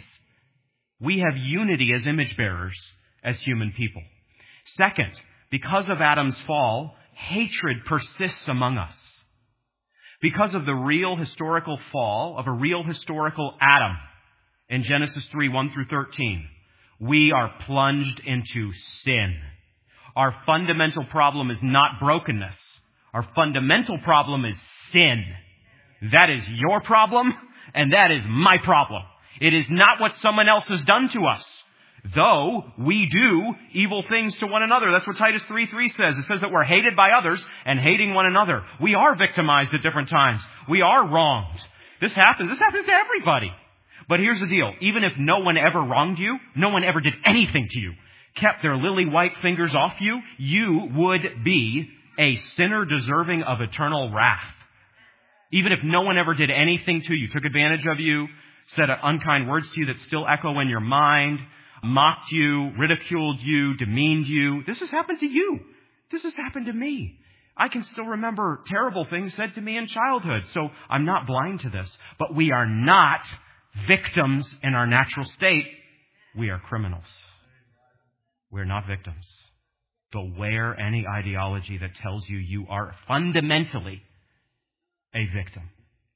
We have unity as image bearers, as human people. Second, because of Adam's fall, hatred persists among us. Because of the real historical fall of a real historical Adam in Genesis 3:1-13, we are plunged into sin. Our fundamental problem is not brokenness. Our fundamental problem is sin. That is your problem, and that is my problem. It is not what someone else has done to us. Though we do evil things to one another. That's what Titus 3:3 says. It says that we're hated by others and hating one another. We are victimized at different times. We are wronged. This happens. This happens to everybody. But here's the deal. Even if no one ever wronged you, no one ever did anything to you, kept their lily white fingers off you, you would be a sinner deserving of eternal wrath. Even if no one ever did anything to you, took advantage of you, said unkind words to you that still echo in your mind, mocked you, ridiculed you, demeaned you. This has happened to you. This has happened to me. I can still remember terrible things said to me in childhood, so I'm not blind to this. But we are not victims in our natural state. We are criminals. We're not victims. Beware any ideology that tells you you are fundamentally a victim.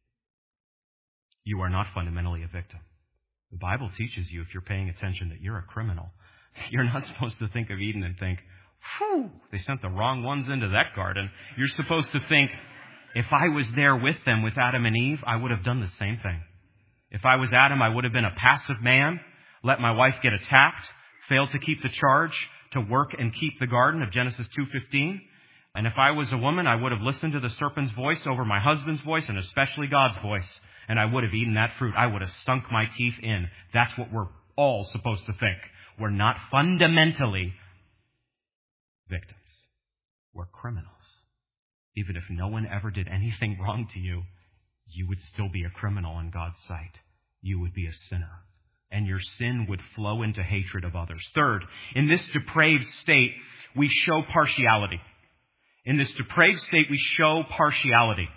You are not fundamentally a victim. The Bible teaches you, if you're paying attention, that you're a criminal. You're not supposed to think of Eden and think, whew, they sent the wrong ones into that garden. You're supposed to think, If I was there with them, with Adam and Eve, I would have done the same thing. If I was Adam, I would have been a passive man, let my wife get attacked, failed to keep the charge to work and keep the garden of Genesis 2:15. And if I was a woman, I would have listened to the serpent's voice over my husband's voice, and especially God's voice, and I would have eaten that fruit. I would have sunk my teeth in. That's what we're all supposed to think. We're not fundamentally victims. We're criminals. Even if no one ever did anything wrong to you, you would still be a criminal in God's sight. You would be a sinner. And your sin would flow into hatred of others. Third, in this depraved state, we show partiality. In this depraved state, we show partiality.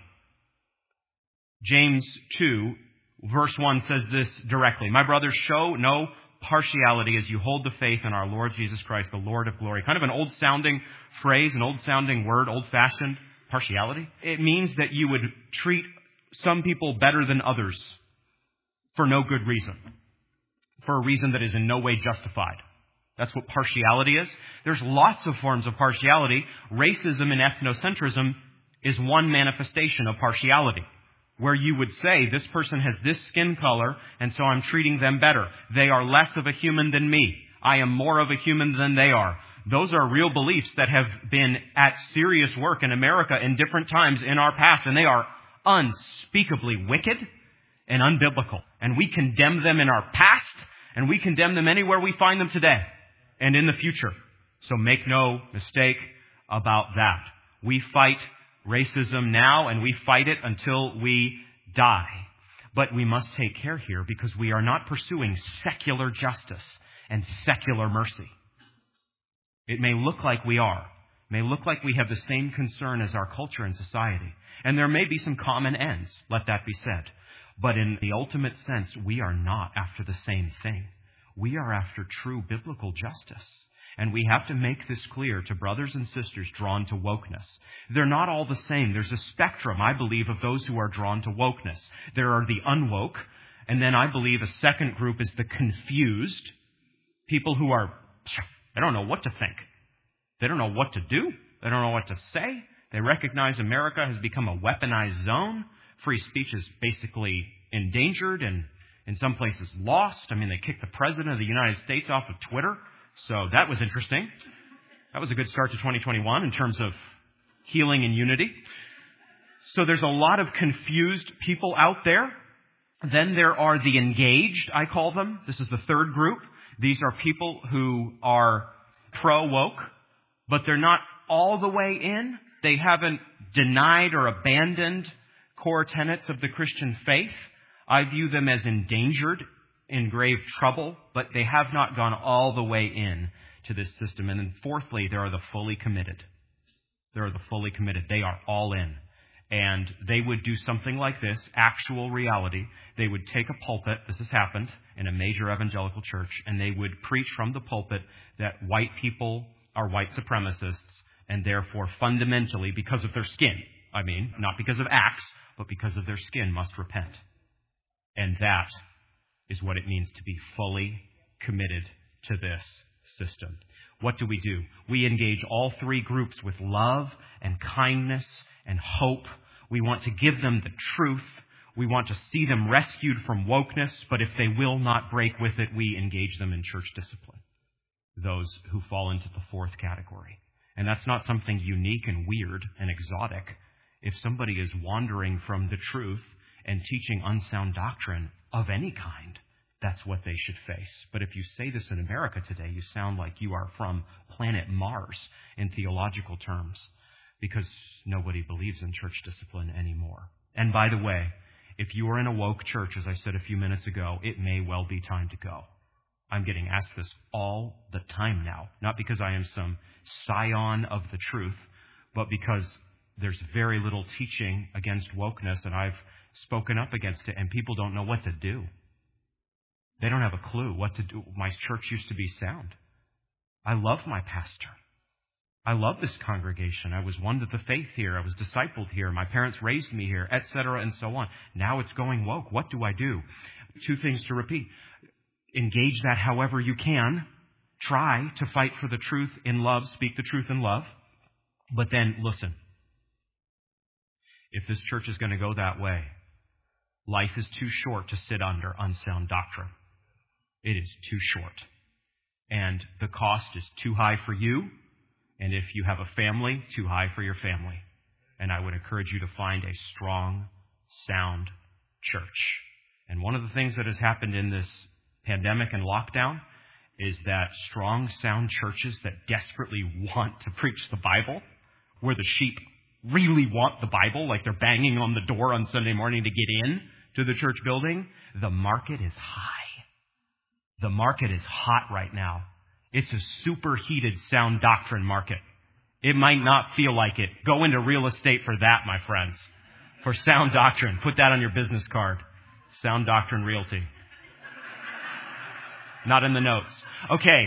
James 2, verse 1 says this directly. My brothers, show no partiality as you hold the faith in our Lord Jesus Christ, the Lord of glory. Kind of an old-sounding phrase, an old-sounding word, old-fashioned partiality. It means that you would treat some people better than others for no good reason, for a reason that is in no way justified. That's what partiality is. There's lots of forms of partiality. Racism and ethnocentrism is one manifestation of partiality, where you would say, this person has this skin color, and so I'm treating them better. They are less of a human than me. I am more of a human than they are. Those are real beliefs that have been at serious work in America in different times in our past, and they are unspeakably wicked and unbiblical. And we condemn them in our past, and we condemn them anywhere we find them today and in the future. So make no mistake about that. We fight racism now, and we fight it until we die. But we must take care here, because we are not pursuing secular justice and secular mercy. It may look like we are. It may look like we have the same concern as our culture and society. And there may be some common ends, let that be said. But in the ultimate sense, we are not after the same thing. We are after true biblical justice. And we have to make this clear to brothers and sisters drawn to wokeness. They're not all the same. There's a spectrum, I believe, of those who are drawn to wokeness. There are the unwoke, and then I believe a second group is the confused. People who are, they don't know what to think. They don't know what to do. They don't know what to say. They recognize America has become a weaponized zone. Free speech is basically endangered and in some places lost. I mean, they kicked the President of the United States off of Twitter. So that was interesting. That was a good start to 2021 in terms of healing and unity. So there's a lot of confused people out there. Then there are the engaged, I call them. This is the third group. These are people who are pro-woke, but they're not all the way in. They haven't denied or abandoned core tenets of the Christian faith. I view them as endangered, in grave trouble, but they have not gone all the way in to this system. And then fourthly, there are the fully committed. There are the fully committed. They are all in. And they would do something like this, actual reality. They would take a pulpit, this has happened in a major evangelical church, and they would preach from the pulpit that white people are white supremacists, and therefore fundamentally, because of their skin, I mean, not because of acts, but because of their skin, must repent. And that is what it means to be fully committed to this system. What do? We engage all three groups with love and kindness and hope. We want to give them the truth. We want to see them rescued from wokeness, but if they will not break with it, we engage them in church discipline. Those who fall into the fourth category. And that's not something unique and weird and exotic. If somebody is wandering from the truth and teaching unsound doctrine of any kind, that's what they should face. But if you say this in America today, you sound like you are from planet Mars in theological terms, because nobody believes in church discipline anymore. And by the way, if you are in a woke church, as I said a few minutes ago, it may well be time to go. I'm getting asked this all the time now, not because I am some scion of the truth, but because there's very little teaching against wokeness, and I've spoken up against it, and people don't know what to do. They don't have a clue what to do. My church used to be sound. I love my pastor. I love this congregation. I was won to the faith here. I was discipled here. My parents raised me here, etc., and so on. Now it's going woke. What do I do? Two things to repeat. Engage that however you can. Try to fight for the truth in love. Speak the truth in love. But then listen. If this church is going to go that way, life is too short to sit under unsound doctrine. It is too short. And the cost is too high for you. And if you have a family, too high for your family. And I would encourage you to find a strong, sound church. And one of the things that has happened in this pandemic and lockdown is that strong, sound churches that desperately want to preach the Bible, where the sheep really want the Bible, like they're banging on the door on Sunday morning to get in to the church building, the market is high. The market is hot right now. It's a superheated sound doctrine market. It might not feel like it. Go into real estate for that, my friends. For sound doctrine. Put that on your business card. Sound Doctrine Realty. Not in the notes. Okay.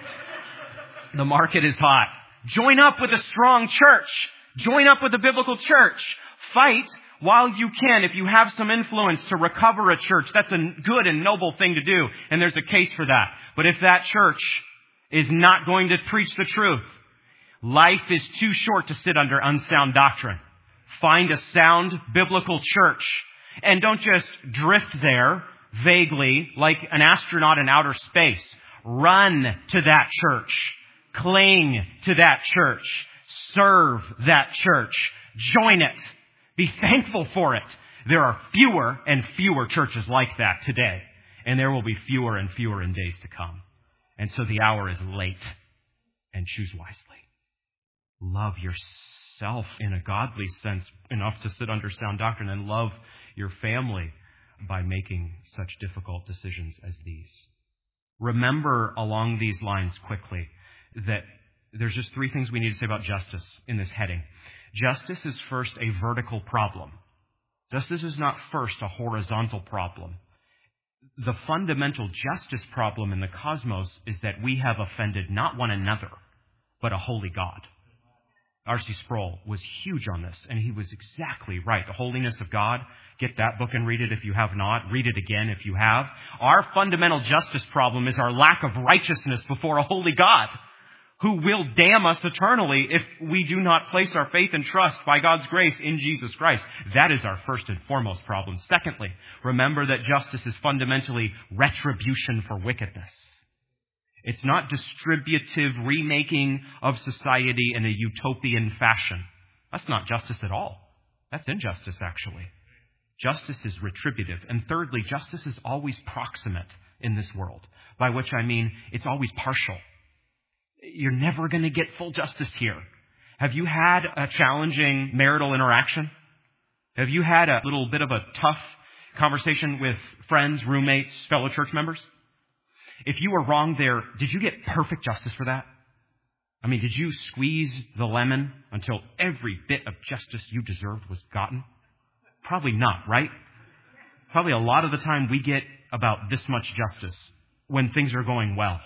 The market is hot. Join up with a strong church. Join up with a biblical church. Fight while you can. If you have some influence to recover a church, that's a good and noble thing to do. And there's a case for that. But if that church is not going to preach the truth, life is too short to sit under unsound doctrine. Find a sound biblical church. And don't just drift there vaguely like an astronaut in outer space. Run to that church. Cling to that church. Serve that church. Join it. Be thankful for it. There are fewer and fewer churches like that today. And there will be fewer and fewer in days to come. And so the hour is late. And choose wisely. Love yourself in a godly sense enough to sit under sound doctrine, and love your family by making such difficult decisions as these. Remember along these lines quickly that there's just three things we need to say about justice in this heading. Justice is first a vertical problem. Justice is not first a horizontal problem. The fundamental justice problem in the cosmos is that we have offended not one another, but a holy God. R.C. Sproul was huge on this, and he was exactly right. The holiness of God. Get that book and read it if you have not. Read it again if you have. Our fundamental justice problem is our lack of righteousness before a holy God who will damn us eternally if we do not place our faith and trust by God's grace in Jesus Christ. That is our first and foremost problem. Secondly, remember that justice is fundamentally retribution for wickedness. It's not distributive remaking of society in a utopian fashion. That's not justice at all. That's injustice, actually. Justice is retributive. And thirdly, justice is always proximate in this world, by which I mean it's always partial. You're never going to get full justice here. Have you had a challenging marital interaction? Have you had a little bit of a tough conversation with friends, roommates, fellow church members? If you were wrong there, did you get perfect justice for that? I mean, did you squeeze the lemon until every bit of justice you deserved was gotten? Probably not, right? Probably a lot of the time we get about this much justice when things are going well.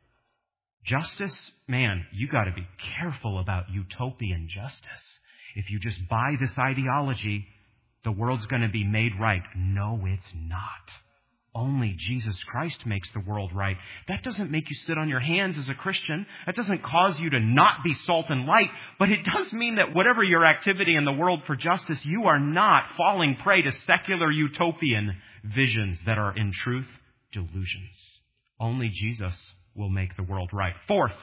Justice, man, you got to be careful about utopian justice. If you just buy this ideology, the world's going to be made right. No, it's not. Only Jesus Christ makes the world right. That doesn't make you sit on your hands as a Christian. That doesn't cause you to not be salt and light. But it does mean that whatever your activity in the world for justice, you are not falling prey to secular utopian visions that are in truth delusions. Only Jesus will make the world right. Fourth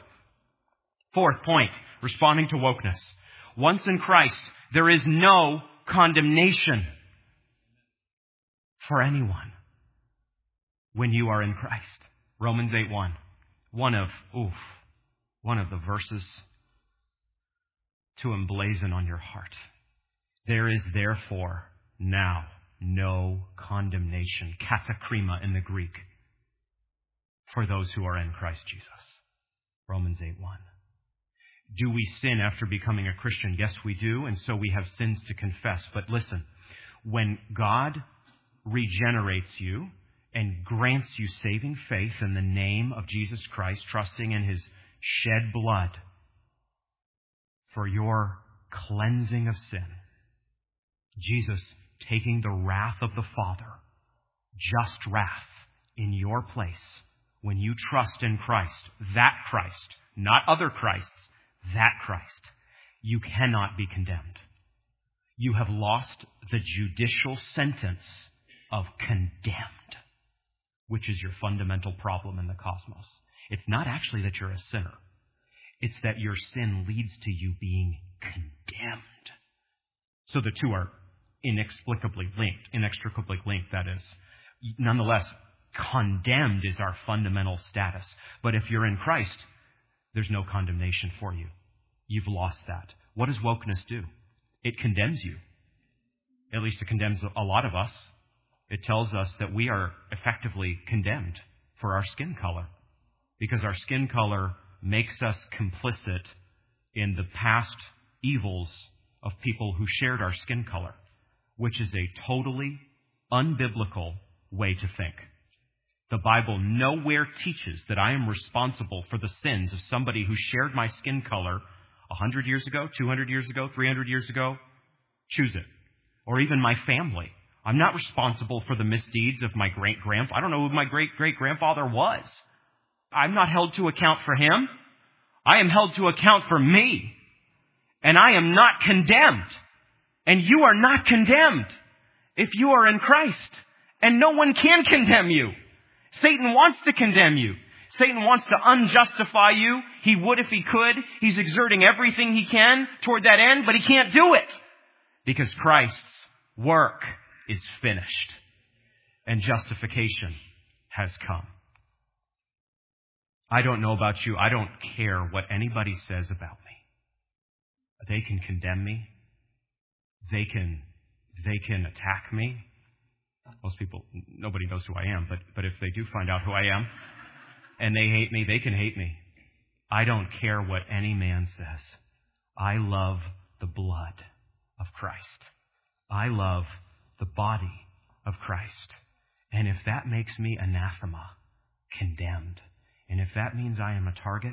point, responding to wokeness. Once in Christ, there is no condemnation for anyone when you are in Christ. Romans 8:1. One of the verses to emblazon on your heart. There is therefore now no condemnation, katakrima in the Greek, for those who are in Christ Jesus. Romans 8:1. Do we sin after becoming a Christian? Yes, we do, and so we have sins to confess. But listen, when God regenerates you and grants you saving faith in the name of Jesus Christ, trusting in His shed blood for your cleansing of sin, Jesus taking the wrath of the Father, just wrath, in your place, when you trust in Christ, that Christ, not other Christs, that Christ, you cannot be condemned. You have lost the judicial sentence of condemned, which is your fundamental problem in the cosmos. It's not actually that you're a sinner. It's that your sin leads to you being condemned. So the two are inextricably linked, that is. Nonetheless, condemned is our fundamental status. But if you're in Christ, there's no condemnation for you. You've lost that. What does wokeness do? It condemns you. At least it condemns a lot of us. It tells us that we are effectively condemned for our skin color, because our skin color makes us complicit in the past evils of people who shared our skin color, which is a totally unbiblical way to think. The Bible nowhere teaches that I am responsible for the sins of somebody who shared my skin color 100 years ago, 200 years ago, 300 years ago. Choose it. Or even my family. I'm not responsible for the misdeeds of my great-grandfather. I don't know who my great-great-grandfather was. I'm not held to account for him. I am held to account for me. And I am not condemned. And you are not condemned if you are in Christ. And no one can condemn you. Satan wants to condemn you. Satan wants to unjustify you. He would if he could. He's exerting everything he can toward that end, but he can't do it. Because Christ's work is finished. And justification has come. I don't know about you. I don't care what anybody says about me. They can condemn me. They can attack me. Most people, nobody knows who I am, but if they do find out who I am and they hate me, they can hate me. I don't care what any man says. I love the blood of Christ. I love the body of Christ. And if that makes me anathema, condemned, and if that means I am a target,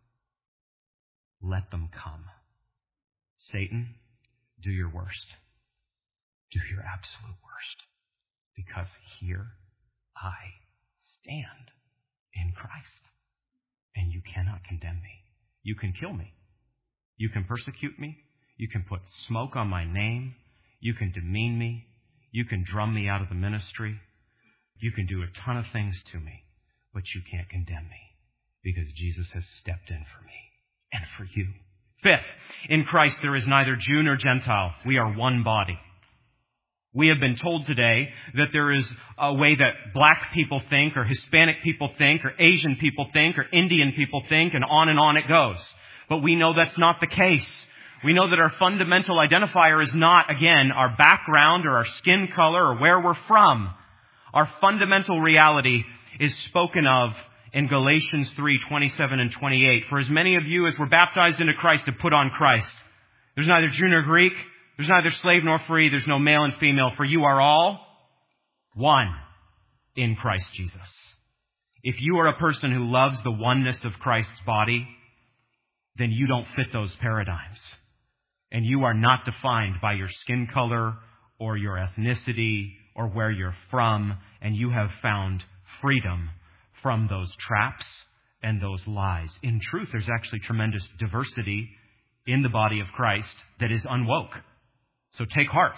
let them come. Satan, do your worst. Do your absolute worst. Because here I stand in Christ. And you cannot condemn me. You can kill me. You can persecute me. You can put smoke on my name. You can demean me. You can drum me out of the ministry. You can do a ton of things to me. But you can't condemn me. Because Jesus has stepped in for me and for you. Fifth, in Christ there is neither Jew nor Gentile. We are one body. We have been told today that there is a way that black people think, or Hispanic people think, or Asian people think, or Indian people think, and on it goes. But we know that's not the case. We know that our fundamental identifier is not, again, our background or our skin color or where we're from. Our fundamental reality is spoken of in Galatians 3:27 and 28. For as many of you as were baptized into Christ have put on Christ. There's neither Jew nor Greek. There's neither slave nor free. There's no male and female. For you are all one in Christ Jesus. If you are a person who loves the oneness of Christ's body, then you don't fit those paradigms. And you are not defined by your skin color or your ethnicity or where you're from. And you have found freedom from those traps and those lies. In truth, there's actually tremendous diversity in the body of Christ that is unwoke. So take heart.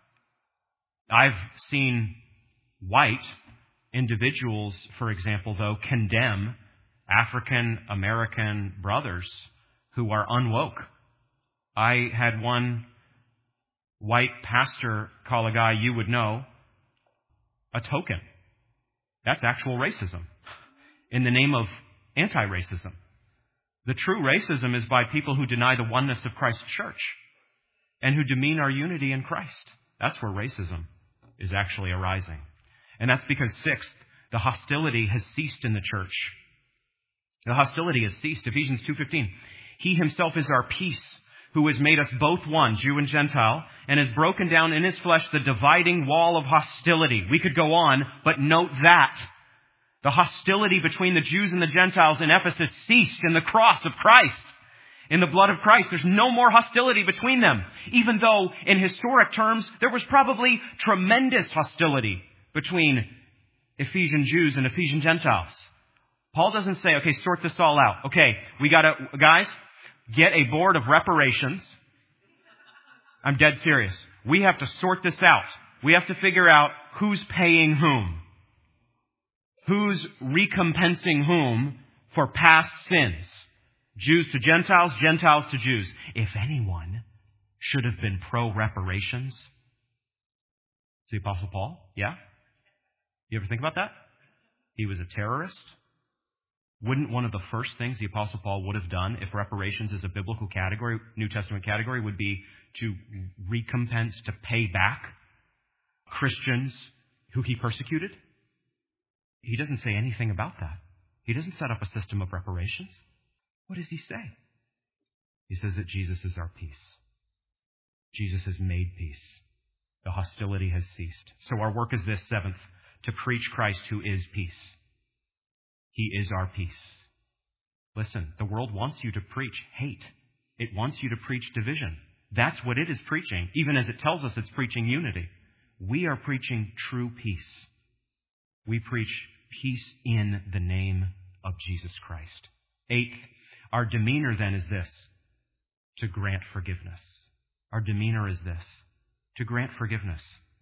I've seen white individuals, for example, though, condemn African American brothers who are unwoke. I had one white pastor call a guy you would know a token. That's actual racism in the name of anti-racism. The true racism is by people who deny the oneness of Christ's church and who demean our unity in Christ. That's where racism is actually arising. And that's because, sixth, the hostility has ceased in the church. The hostility has ceased. Ephesians 2:15. He himself is our peace, who has made us both one, Jew and Gentile, and has broken down in his flesh the dividing wall of hostility. We could go on, but note that. The hostility between the Jews and the Gentiles in Ephesus ceased in the cross of Christ. In the blood of Christ, there's no more hostility between them. Even though, in historic terms, there was probably tremendous hostility between Ephesian Jews and Ephesian Gentiles. Paul doesn't say, okay, sort this all out. Okay, we gotta, guys, get a board of reparations. I'm dead serious. we have to sort this out. We have to figure out who's paying whom. Who's recompensing whom for past sins. Jews to Gentiles, Gentiles to Jews. If anyone should have been pro-reparations. The Apostle Paul, yeah? You ever think about that? He was a terrorist. Wouldn't one of the first things the Apostle Paul would have done if reparations is a biblical category, New Testament category, would be to recompense, to pay back Christians who he persecuted? He doesn't say anything about that. He doesn't set up a system of reparations. What does he say? He says that Jesus is our peace. Jesus has made peace. The hostility has ceased. So our work is this, seventh, to preach Christ who is peace. He is our peace. Listen, the world wants you to preach hate. It wants you to preach division. That's what it is preaching, even as it tells us it's preaching unity. We are preaching true peace. We preach peace in the name of Jesus Christ. Eighth, our demeanor then is this, to grant forgiveness. Our demeanor is this, to grant forgiveness.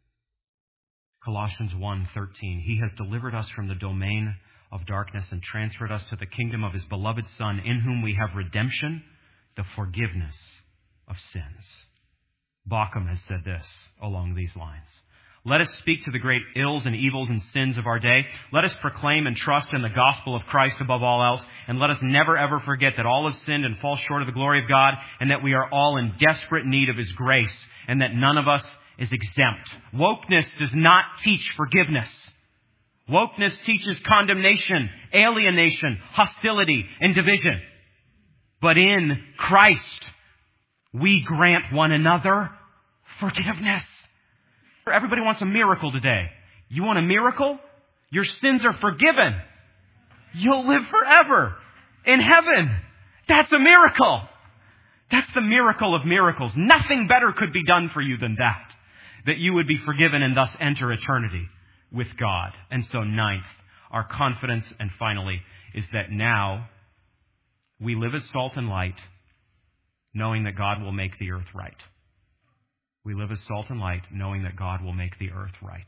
Colossians 1:13, He has delivered us from the domain of darkness and transferred us to the kingdom of His beloved Son, in whom we have redemption, the forgiveness of sins. Bauckham has said this along these lines. Let us speak to the great ills and evils and sins of our day. Let us proclaim and trust in the gospel of Christ above all else. And let us never ever forget that all have sinned and fall short of the glory of God, and that we are all in desperate need of His grace, and that none of us is exempt. Wokeness does not teach forgiveness. Wokeness teaches condemnation, alienation, hostility, and division. But in Christ, we grant one another forgiveness. Everybody wants a miracle today. You want a miracle? Your sins are forgiven. You'll live forever in heaven. That's a miracle. That's the miracle of miracles. Nothing better could be done for you than that you would be forgiven and thus enter eternity with God. And so ninth, our confidence, and finally, is that now we live as salt and light, knowing that God will make the earth right. We live as salt and light, knowing that God will make the earth right.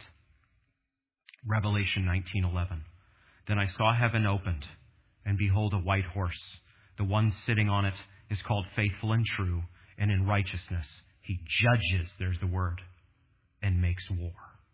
Revelation 19:11. Then I saw heaven opened, and behold, a white horse. The one sitting on it is called Faithful and True, and in righteousness he judges, there's the word, and makes war.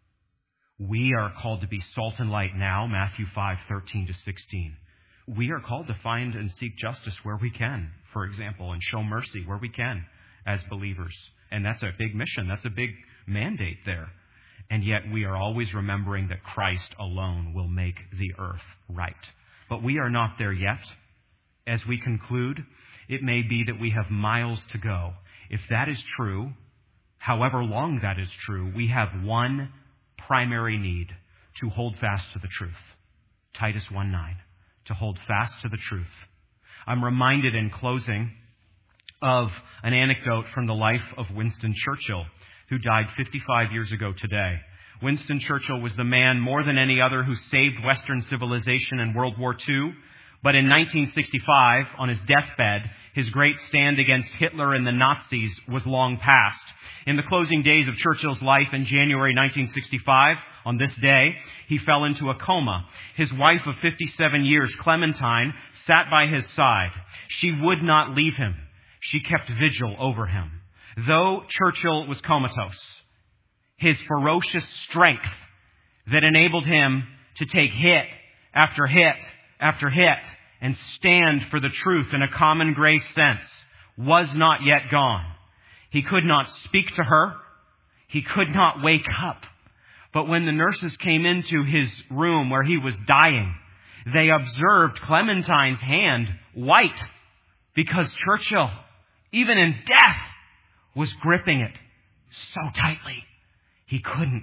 We are called to be salt and light now, Matthew 5:13-16. We are called to find and seek justice where we can, for example, and show mercy where we can as believers. And that's a big mission. That's a big mandate there. And yet we are always remembering that Christ alone will make the earth right. But we are not there yet. As we conclude, it may be that we have miles to go. If that is true, however long that is true, we have one primary need: to hold fast to the truth. Titus 1:9, to hold fast to the truth. I'm reminded in closing of an anecdote from the life of Winston Churchill, who died 55 years ago today. Winston Churchill was the man more than any other who saved Western civilization in World War II. But in 1965, on his deathbed, his great stand against Hitler and the Nazis was long past. In the closing days of Churchill's life in January 1965, on this day, he fell into a coma. His wife of 57 years, Clementine, sat by his side. She would not leave him. She kept vigil over him. Though Churchill was comatose, his ferocious strength that enabled him to take hit after hit after hit and stand for the truth in a common grace sense was not yet gone. He could not speak to her. He could not wake up. But when the nurses came into his room where he was dying, they observed Clementine's hand white because Churchill, even in death, was gripping it so tightly he couldn't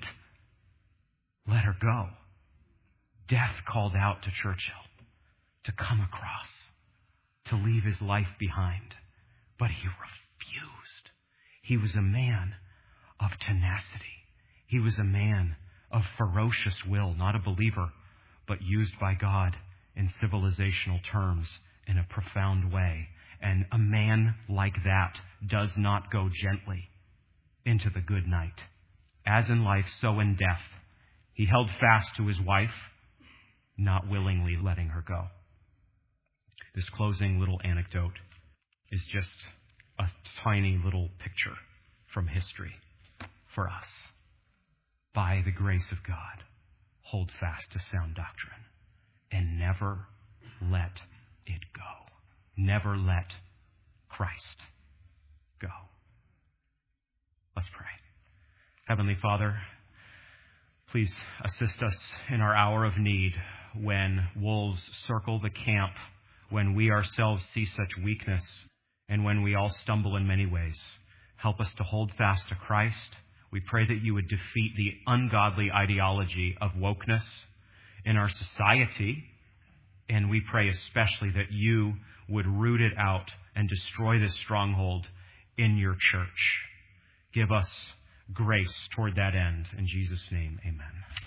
let her go. Death called out to Churchill to come across, to leave his life behind. But he refused. He was a man of tenacity. He was a man of ferocious will, not a believer, but used by God in civilizational terms in a profound way. And a man like that does not go gently into the good night. As in life, so in death. He held fast to his wife, not willingly letting her go. This closing little anecdote is just a tiny little picture from history for us. By the grace of God, hold fast to sound doctrine and never let it go. Never let Christ go. Let's pray. Heavenly Father, please assist us in our hour of need when wolves circle the camp, when we ourselves see such weakness, and when we all stumble in many ways. Help us to hold fast to Christ. We pray that you would defeat the ungodly ideology of wokeness in our society, and we pray especially that you would root it out and destroy this stronghold in your church. Give us grace toward that end. In Jesus' name, amen.